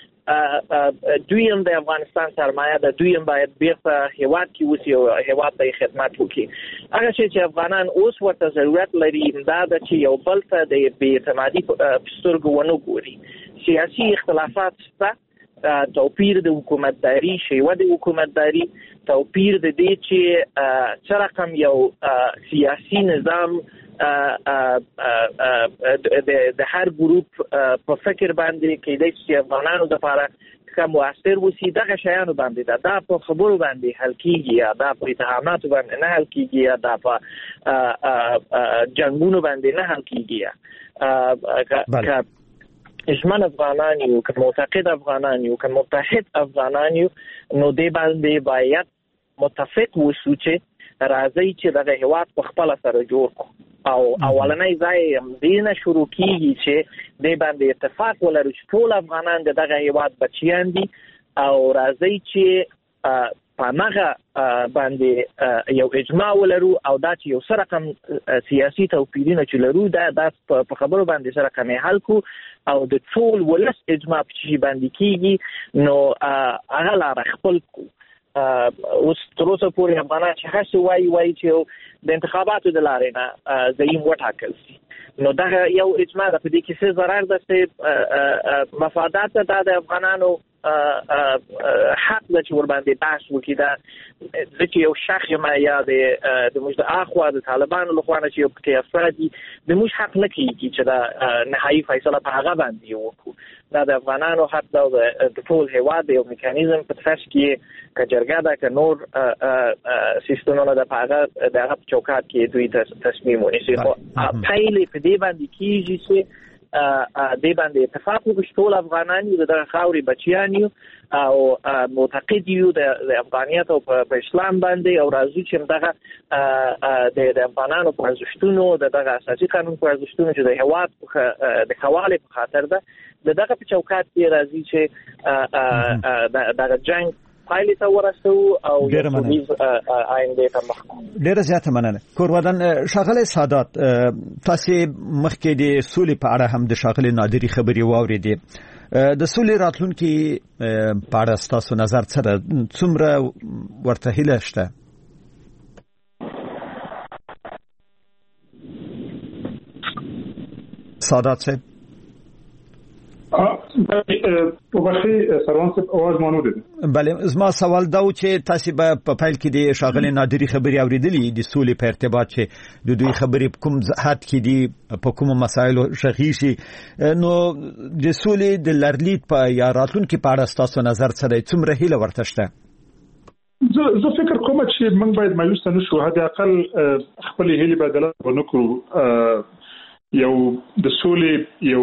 کې، دوی هم د افغانستان سرمایه ده، دوی هم باید بیرته هېواد کې وسي او هېواد ته خدمت وکړي. هغه شی چې افغانان اوس ورته ضرورت لري دا ده چې یو بل ته د بې اعتمادي په سترګو ونه ګوري. سیاسي اختلافات شته، توپیر د حکومتداري، شیوه د حکومتداري، توپیر د دې چې څه رقم یو سیاسي نظام د هر ګروپ په فکر باندې کېدای شي افغانانو لپاره که موثر وسی دغه شیانو باندې دا, دا په خبرو باندې حل کیږي یا دا په اتهاماتو باندې نه حل کیږي یا دا په جنگونو باندې نه حل کیږي که اشمن افغانان یو که معتقد افغانان یو که متحد افغانان یو نو دې باندې باید متفق وسو چې راځي چې دغه هیواد په خپل سره جوړ کو او اولنۍ ځای هم دینه شروع کیږي چې دې باندې اتفاق ولرو چې ټول افغانان دغه هیواد بچیان دي او راځي چې په هغه باندې یو اجماع ولرو او دا چې یو سره کوم سیاسي توپیرونه چې لرو دا د په خبرو باندې سره کوم حل کو او د ټول ولس اجماع چې باندې کیږي نو هغه لاره خپل کو اوس تر اوسه پورې افغانان چې هڅه وایي وایي چې د انتخاباتو د لارې نه زعیم وټاکل شي نو دا یو اجماع ده په دې کې څه ضرر ده چې مفادات د افغانانو حق د چې ور باندې بحث وکړي دا چې یو شخص ما یا د د مجد اخوا د طالبانو لخوا نه چې یو کې افرادي د مش حق نه کیږي چې دا نهایي فیصله په هغه باندې وکړو دا د افغانانو حق دا د ټول هیواد یو میکانیزم په تاسو کې کجرګه دا ک نور سیستمونه د هغه د هغه چوکاټ کې دوی تصمیم ونیسي خو پایلې په دې باندې کیږي چې دې باندې اتفاق وکړي ټول افغانان یو د خاوري بچیان یو او معتقد یو د افغانیت او په اسلام باندې او راځي چې دغه د افغانانو په ارزښتونو دغه اساسي قانون په ارزښتونو چې د هیواد د خواله په خاطر ده دغه په چوکاټ کې راځي چې دغه جنگ پایلې ته ورسو او پولیس آینده ته مخکو ډیره زیاته مننه کورودان شاغله سادات تاسو مخکې د سولې په اړه هم د شاغله نادری خبري واوریدې د سولې راتلونکي په اړه تاسو نظر څه څومره ورته هیله شته سادات صاحب په واقعي سروان صاحب اواز مونږ دي بله زما سوال دا و چې تاسو په فایل کې د شاغلي نادری خبري اوریدلې د سولې په ارتباط چې د دوی خبرې کوم ځحات کې دي په کوم مسایلو شغی شي نو د سولې د لرلید په یا راتلونکي په اړه تاسو نظر څه دی څومره هیله ورته شته زه زه فکر کوم چې موږ باید مایوس نه شو هدا اقل خپل هیله بدله ونکړو یو د سولې یو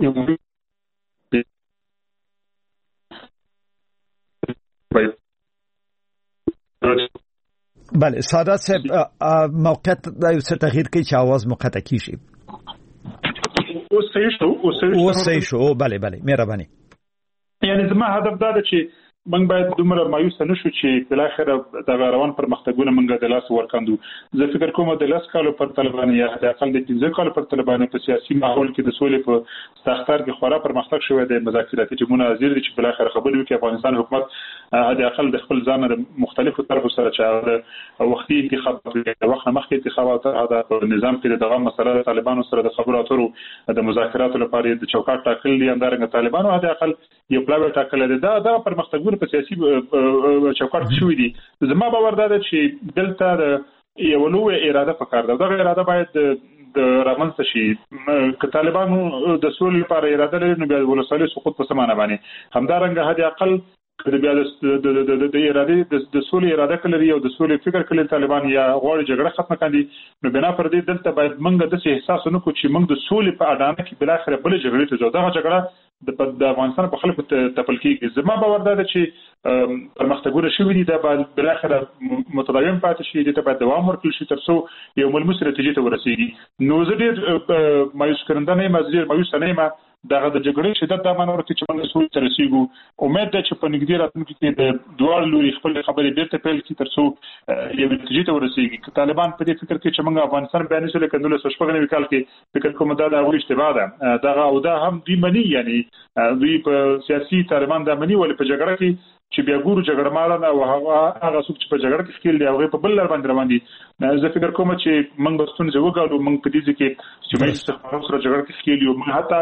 بله سادات صاحب موقعیت دا یو څه تغییر کوي چې आवाज مقطع کیږي او صحیح شو او صحیح شو بله بله مهرباني یعنی زما هدف دا دی چې موږ باید دومره مایوس نه شو چې بل اخر د روان پرمختګونه موږ د لاس ورکاندو زه فکر کوم د لاس کالو پر طالبان یا د اقل د پنځه کالو پر طالبان په سیاسي ماحول کې د سولې په سختار کې خورا پرمختګ شوی دی مذاکراتي ټیمونه حاضر دي چې بل اخر خبرې وکړي افغانستان حکومت د اقل د خپل ځان د مختلفو طرفو سره چې وختي انتخابات د وخت مخکې انتخابات د نظام کې دغه مسله طالبانو سره د خبرو اترو د مذاکراتو لپاره د چوکاټ ټاکل دي همدارنګه طالبانو د اقل یو پلاوی ټاکل دي دا د پرمختګونو په سیاسي چوکاټ شوې دي زما باور دا دی چې دلته یو لوی اراده پکار ده دا اراده باید د رامنځته شي که طالبانو د سولې لپاره اراده لري نو بیا ولسمشر سقوط په سمانه باندې همدارنګه هدي اقل کله بیا د د اراده د سولې اراده کړي او د سولې فکر کړي طالبان یا غواړي جګړه ختمه کړي نو بنا پر دې دلته باید موږ د احساس ونکړو چې موږ د سولې په اډانه کې بل اخر بل جګړې ته ځو دا جګړه د افغانستان په خلکو تپل کېږي زما باور دا چې پرمختګونه شوي دي دا بل اخر متداوم پاتې شي دي ته باید دوام ورکړل شي تر څو یو ملموس نتیجې ته ورسیږي نو زه ډېر مایوس کړنده نه یم ډېر مایوس نه یم دغه د جګړې شدت د مانور کې چې موږ سولې ته رسیږو امید ده چې په نږدې راتلونکي کې د دوه لوري خپل خبرې بیرته پیل کړي تر څو یو نتیجې ته ورسیږي طالبان په دې فکر کې چې موږ افغانستان بیان شو لکه نو له شپږنوي کال کې فکر کوم دا د اول اشتباه ده دغه او دا هم دی منی یعنی دوی په سیاسي طالبان د منی ولې په جګړه کې چې بیا ګورو جګړه مارانه او هغه څوک چې په جګړه کې ښکیل دی هغه په بل لار باندې روان دي زه فکر کوم چې موږ بستون زه وګورو موږ په دې کې چې موږ سره جګړه کې ښکیل یو موږ حتی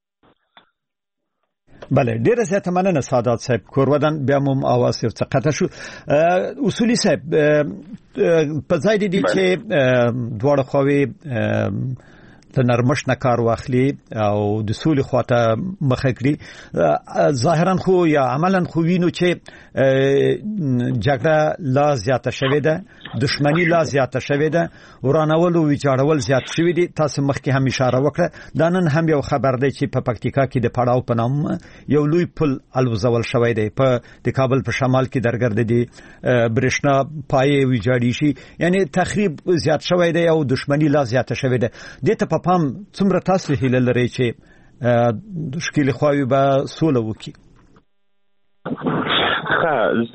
بله ډیره زیاته مننه سادات صاحب کورودان بیا مو اواز یو څه قطع شو اصولي صاحب په ځای دي چې دواړه خواوې د نرمش نه کار واخلي او د سولې خواته مخه کړي ظاهرا خو یا عملا خو وینو چې جګړه لا زیاته شوې ده دښمنی لا زیاته شوې ده ورانول او ویجاړول زیات شوی دي تاسو مخکې هم اشاره وکړه دا نن هم یو خبر دی چې په پکتیکا کې د پړاو په نام یو لوی پل الوزول شوی دی په د کابل په شمال کې درګرد دي برښنا پای ویجاړی شي یعنی تخریب زیات شوی دی او دښمنی لا زیاته شوی ده د ته په پام څومره تاسو هیله لري چې د شکل خواوي به سوله وکړي ښه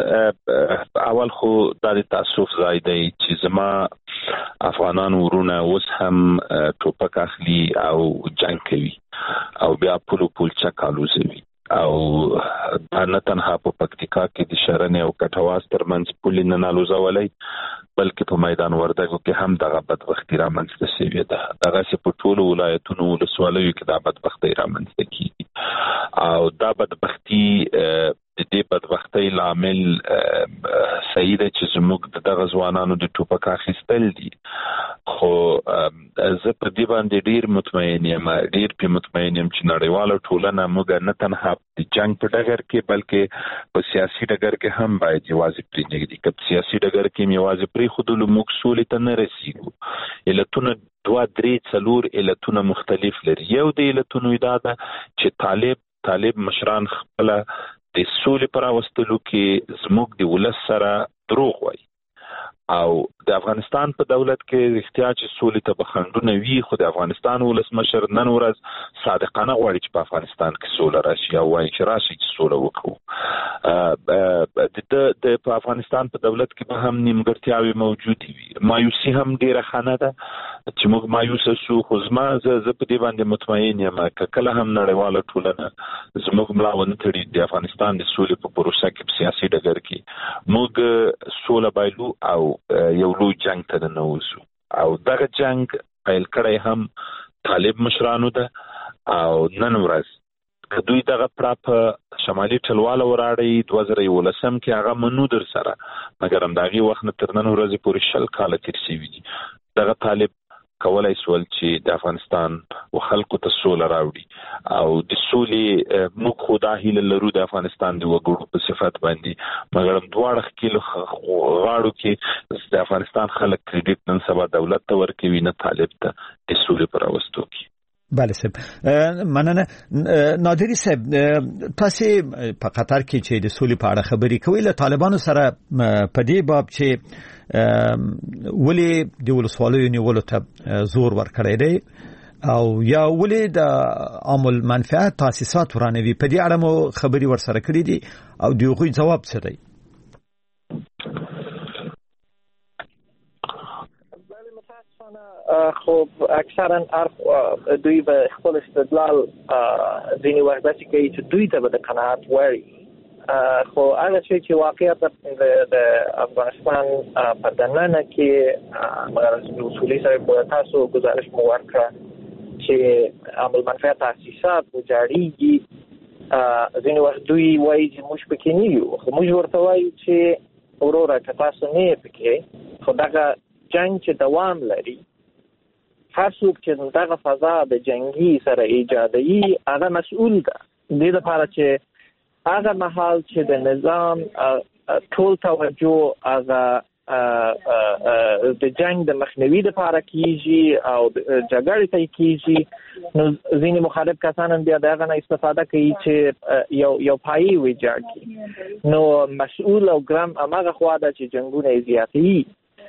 زه اول خو د تاسف ځای دی چې زما افغانان ورونه اوس هم ټوپک اخلي او جنگ کوي او بیا پلو پل چکالوزوي او نه تنها په پکتیکا کې د شرنې او کټواز ترمنځ پل نه نالوزولای بلکې په میدان وردګو کې هم دغه بدبختی رامنځته شوې ده دغه چې په ټولو ولایتونو ولسوالیو کې د بدبختی رامنځته کیږي او دا بدبختی د دې بدبختی لامل صحیح ده چې زموږ دغه ځوانانو د ټوپک اخیستل دي خو زه په دې باندې ډیر مطمئن یم ډیر په مطمئن یم چې نړیواله ټولنه موږ نه تنها د جنگ په ډګر کې بلکې په سیاسي ډګر کې هم باید یوازې پرېږدي که په سیاسي ډګر کې یوازې پرېښودلو موږ سولې ته نه رسیږو علتونه دوه درې څلور علتونه مختلف لري یو د علتونو دا ده چې طالب طالب مشران خپل د سولې پر راوستلو کې زموږ د ولس سره دروغ وایي او د افغانستان په دولت کې احتیا چې سولې ته بخښندونه وي خو د افغانستان ولسمشر نن ورځ صادقانه غواړي چې په افغانستان کې سوله راشي او وایي چې راشي چې سوله وکړو د د په افغانستان په دولت کې به هم نیمګړتیاوې موجودې وي مایوسي هم ډیره ښه نه ده چې موږ مایوسه شو خو زما زه په دې باندې مطمئن یم که کله هم نړیواله ټولنه زموږ ملا ونه تړي د افغانستان د سولې په پروسه کې په سیاسي ډګر کې موږ سوله بایلو او یو لوی جنگ ته ننوځو او دغه جنگ پیل کړی هم طالب مشرانو ده او نن ورځ که دوی دغه پراپ شمالي ټلواله وراړي دوه زره یولسم کې هغه منو در سره مګر هم دغه وخت نه تر نن ورځې پورې شل کاله تیر شوي دي دغه طالب کولای سول چې د افغانستان او خلکو ته سوله راوړي او د سولې موږ خو دا هیله لرو د افغانستان د وګړو په صفت باندې مګر هم دواړه ښکیلو غاړو کې د افغانستان خلک کریډټ نن سبا دولت ته ورکوي نه طالب ته د سولې په راوستو کې بله صاحب مننه نادری صاحب تاسو په قطر کې چې د سولې په اړه خبرې کوي له طالبانو سره په دې باب چې ولی د ولسوالیو نیولو ته زور ورکړی دی او یا ولی د عامل منفعت تاسیسات ورانوي په دې اړه مو خبرې ورسره کړې دي او دغه جواب څه دی خب اکثرا دوی به خپل استدلال ځینې وخت داسې کوي چې دوی ته به د قناعت وړي خو هغه چې واقعیت د افغانستان په دننه کې مګر اصولي سره په تاسو گزارش مو ورکړه چې عامل منفعت تاسیسات وجاړيږي ځینې وخت دوی وایي چې موږ پکې نه یو خو موږ ورته وایو چې وروره که تاسو نه پکې خو دغه جنگ چې دوام لري هر څوک چې دغه فضا د جنگي سره ایجادوي هغه مسؤل ده دې لپاره چې هغه محل چې د نظام ټول توجه هغه د جنگ د مخنیوي لپاره کیږي او جګړې ته کیږي نو ځینې مخالف کسان هم بیا دغه نه استفاده کوي چې یو یو پایي ویجاړ کړي نو مسؤل او ګرام هغه خوا ده چې جنگونه زیاتوي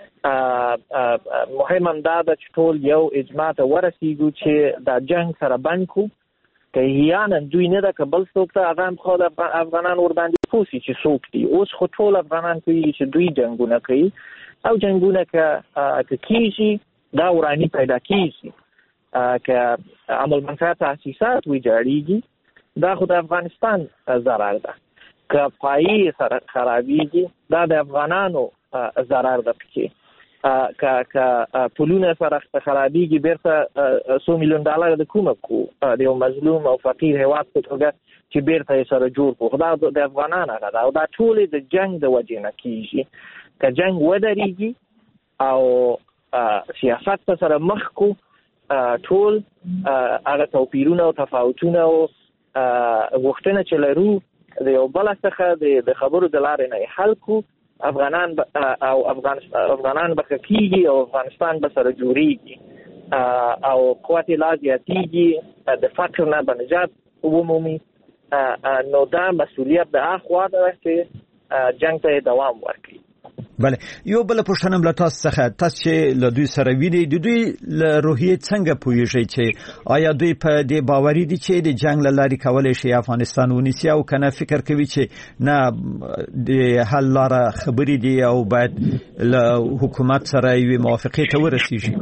مهم هم دا ده چې ټول یو اجماع ته ورسیږو چې دا جنگ سره بند کړو که یانه دوی نه ده که بل څوک ته هغه هم خو د افغانان ورباندې پوه شي چې څوک دي اوس خو ټول افغانان پوهېږي چې دوی جنګونه کوي او جنګونه که کېږي دا وراني پیدا کېږي که عمل منفعت تاسیسات ویجاړېږي دا خو د افغانستان ضرر ده که پایې سره خرابېږي دا د افغانانو ضرر ده پکې که که پولونه سره خرابېږي بیرته څو میلیون ډالر د کومه کو د یو مظلوم او فقیر هېواد په توګه چې بیرته یې سره جوړ کړو خو دا د افغانان هغه ده او دا ټولې د جنګ د وجې نه کېږي که جنګ ودرېږي او سیاست په سره مخ کو ټول هغه توپیرونه او تفاوتونه او وختونه چې لرو د یو بل څخه د خبرو د لارې نه حل کو افغانان او افغانان به کیږي او افغانستان به سره جوړیږي او قوت لا زیاتیږي د فقر نه به نجات ومومي نو دا مسؤلیت د اخوا ده چې جنگ ته دوام ورکړي. بله یو بل پوښتنه بل تاسو څخه تاسو چې له دوی سره ویني د دوی له روحیه څنګه پوهیږئ چې آیا دوی په دې باوري دي چې د جنگ لاري کولای شي افغانستان ونیسي او کنه فکر کوي چې نه د حل لاره خبرې دي او باید له حکومت سره یو موافقه ته ورسیږي؟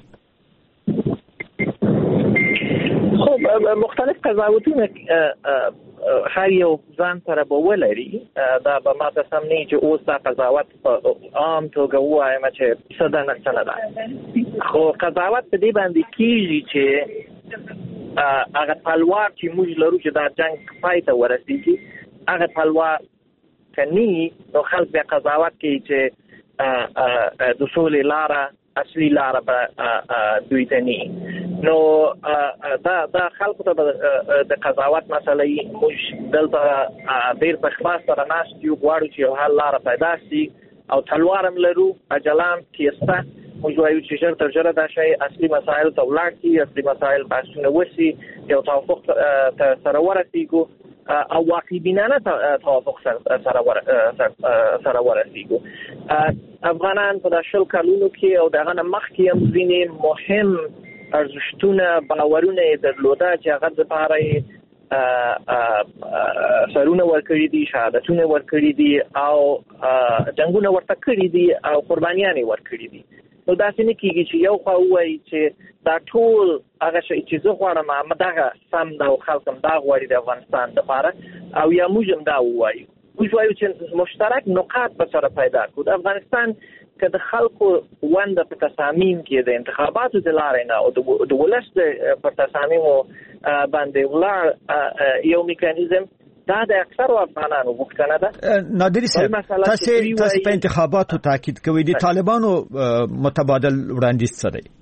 خب مختلف قضاوتونه هر یو ځان سره به ولري دا به ما ته سم نه چې اوس دا قضاوت په عام توګه وایم چې څه ده نه څه نه ده خو قضاوت په دې باندې کېږي چې هغه تلوار چې موږ لرو چې دا جنګ پای ته ورسېږي هغه تلوار که نه نو خلک بیا قضاوت کوي چې د سولې لاره اصلي لاره به دوی ته نه نو دا دا خلکو ته د قضاوت مسله موږ دلته ډېر په خلاص سره ناست یو غواړو چې یو حل لاره پیدا شي او تلوار هم لرو عجلان کېسته موږ وایو چې ژر تر ژره دا شی اصلي مسایلو ته ولاړ شي اصلي مسایل بحثونه وشي یو توافق سره ورسېږو او واقعي بینانه توافق سره ورسېږو. افغانان په دا شل کلونو کې او دغه نه مخکې هم ځینې مهم ارزښتونه باورونه یې درلوده چې هغه دپاره یې سرونه ورکړي دي شهادتونه ورکړي دي او جنګونه ورته کړي دي او قربانیانې ورکړي دي. نو داسې نه کېږي چې یو خوا ووایي چې دا ټول هغه شی چې زه غواړم همدغه سم ده او خلک هم دا غواړي د افغانستان دپاره او یا موږ هم دا ووایو موږ وایو چې مشترک نقاط به سره پیدا کړو. د افغانستان که د خلکو ونده په تصامیم کې د انتخاباتو د لارې نه او د ولس پر تصامیمو باندې ولاړ یو میکانیزم دا د اکثرو افغانانو غوښتنه ده. نادري صاحب تاسو تاسو په انتخاباتو تاکید کوئ د طالبانو متبادل وړاندیز څه دی؟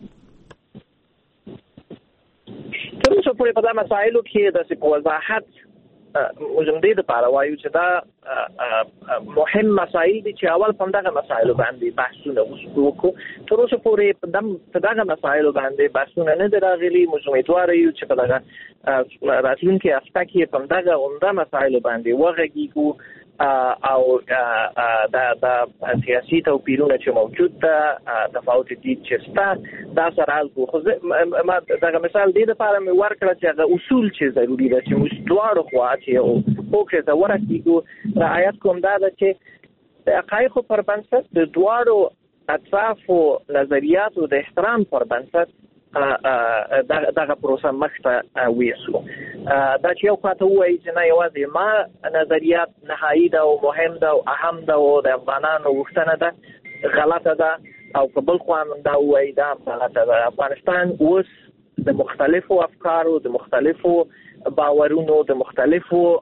تر اوسه پورې په دا مسایلو کې داسې په وضاحت موږ هم دې دپاره وایو چې دا مهم مسایل دي چې اول په همدغه مسایلو باندې بحثونه وکړو. تر اوسه پورې په دغه مسایلو باندې بحثونه نه دي راغلي. موږ امیدواره یو چې په دغه راتلونکي هفته کې په همدغه عمده مسایلو باندې وغږیږو او دا دا سیاسي توپیرونه چې موجود ده تفاوت دي چې شته دا سره حل کړو. خو ما دغه مثال دې دپاره مې ورکړه چې هغه اصول چې ضروري ده چې موږ دواړو خوا چې یو هوکړې ته ورسېږو رعایت کوم دا ده چې د حقایقو پر بنسټ د دواړو اطرافو نظریاتو د احترام پر بنسټ دغه پروسه مخته ویسو. دا چې یو خواته ووایي چې نه یوازې ما نظریات نهایي ده او مهم ده او اهم ده او د افغانانو غوښتنه ده غلطه ده او که بل خوا هم دا ووایي دا هم غلطه ده. افغانستان اوس د مختلفو افکارو د مختلفو باورونو د مختلفو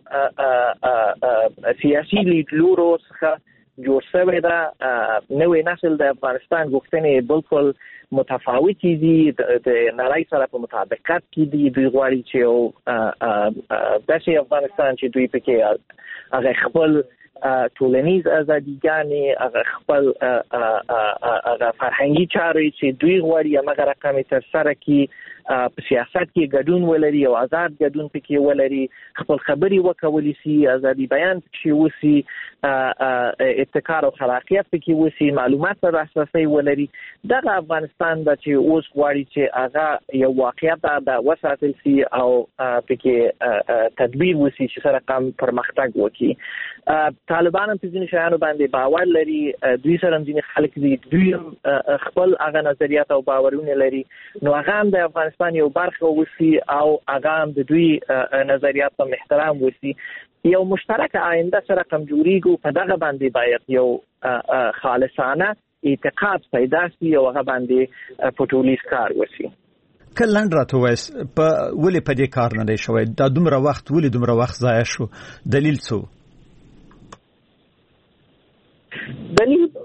سیاسي لیدلورو څخه جوړ شوی ده. نوی نسل د افغانستان غوښتنې بالکل متفاوتې دي د نړۍ سره په مطابقت کې دي. دوی غواړي چې یو داسې افغانستان چې دوی پکې هغه خپل ټولنیز ازادیګانې هغه خپل هغه فرهنګي چارې چې دوی غواړي همغه رقم یې ترسره کړي په سیاست کې ګډون ولري او آزاد ګډون پکې ولري خپل خبرې وکولی شي ازادي بیان پکې وشي ابتکار او خلاقیت پکې وشي معلومات ته لاسرسی ولري. دغه افغانستان د چې اوس غواړي چې هغه یو واقعیت د وساتل شي او پکې تدبیر وشي چې سره کم پرمختګ وکړي. طالبان هم په ځینې شیانو باندې باور لري. دوی سره هم ځینې خلک دي دوی هم خپل هغه نظریات او باورونه لري. نو هغه هم د افغانستان یو برخه وشي او هغه هم د دوی نظریات ته احترام وشي. یو مشترک آینده سره کم جوړیږو په دغه باندې باید یو خالصانه اعتقاد پیدا شي او هغه باندې په ټولیز کار وشي. کله راته وایس په ولې په دې کار نه دی شوی دا دومره وخت ولې دومره وخت ضایع شو دلیل څه؟ دلیل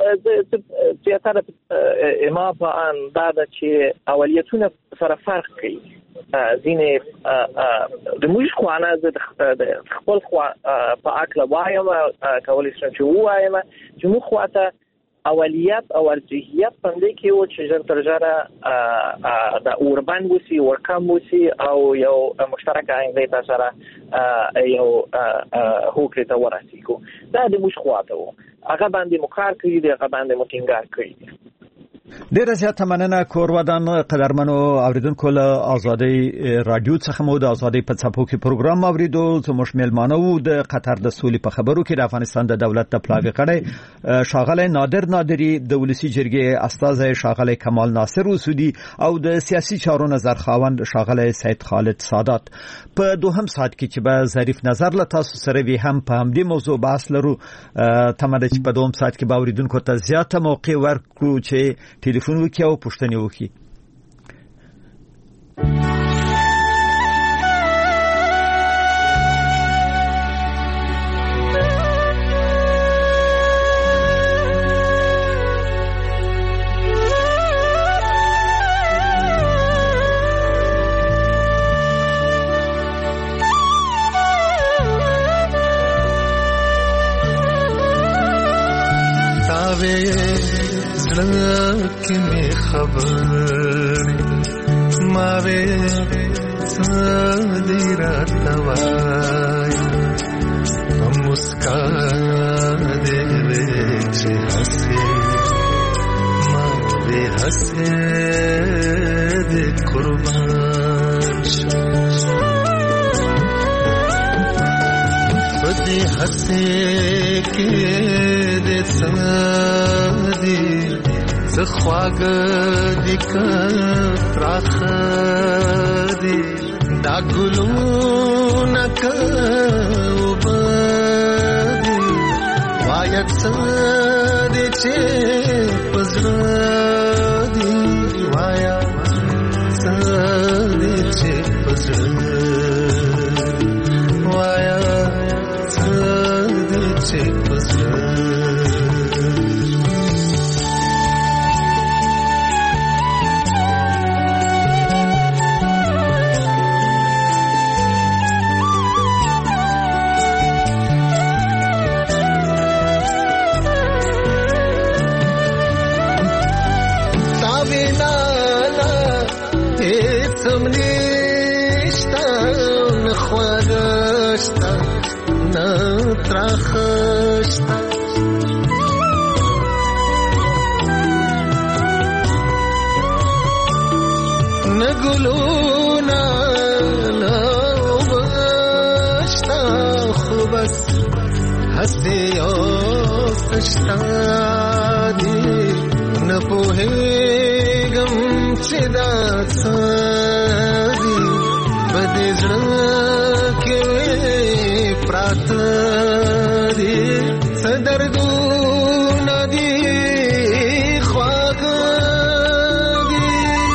زیاتره ما په ان دا چې اولیتونه سره فرق کوي. ځینې د موږ خوانه د خپل خوا په اکل وایم کولای شم چې وایم چې موږ خواته اولیت او ارجحیت باندې کې و چې جن تر جره د اوربان وسی ورکم وسی او یو مشترک آینده تا سره یو هوکړه ته ورسېږو. دا د موږ خواته و هغه باندې مقرر کړی دی، هغه باندې متینګار کړی دی. ډیر زیاته مننه کورودان قدرمنو اوریدونکو له ازادي رادیو څخه مو د ازادي په څپو کې پروګرام اوریدو. زموږ میلمانه وو د قطر د سولې په خبرو کې د افغانستان د دولت د پلاوی کړي شاغله نادر نادری، د ولسی جرګې استاذ شاغله کمال ناصر وسودی او د سیاسي چارو نظر خاوند شاغله سید خالد سادات. په دوهم ساعت کې چې به ظریف نظر له تاسو سره وی هم په همدې موضوع بحث لرو. تمه چې په دوهم ساعت کې به اوریدونکو ته زیاته موقع ورکړو چې ټلیفون وکړي او پوښتنه وکړي. कि में खबर मावे सादीरा तवाय हम मुस्का दे बेचे हंसे मावे हंसे दे कुर्बान बदे हंसे के दे सादी زخواګ دک راخ دی دا ګلونه کوبدي وایت سد چې پزړه دی وایا سد چې پزړه وایا سد چې پزړه تراخشتا نگلونا نوبشتا خوبس هستی آستشتا دی نپوهیگم چدا سادی بدی زرکی پرات دی صدردو ندی خواگ دی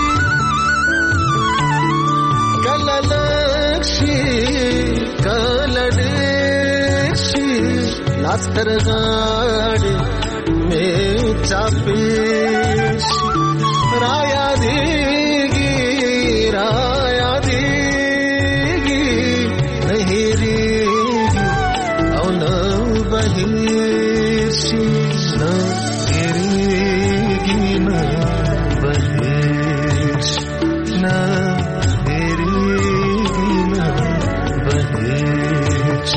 کلا لکشی کلا دیشی لاستر غاڑی میں چاپیش رایا دیگی رایا دیگی نہیں ریگی او نہ بہیشی نہ ریگی نہ بہیش نہ ریگی نہ بہیش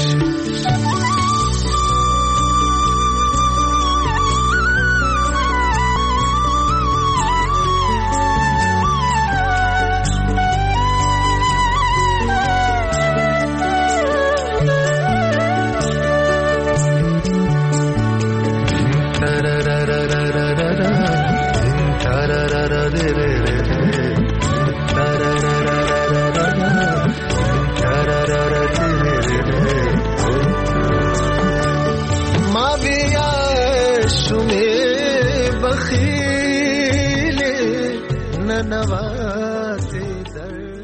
बखीले न नवा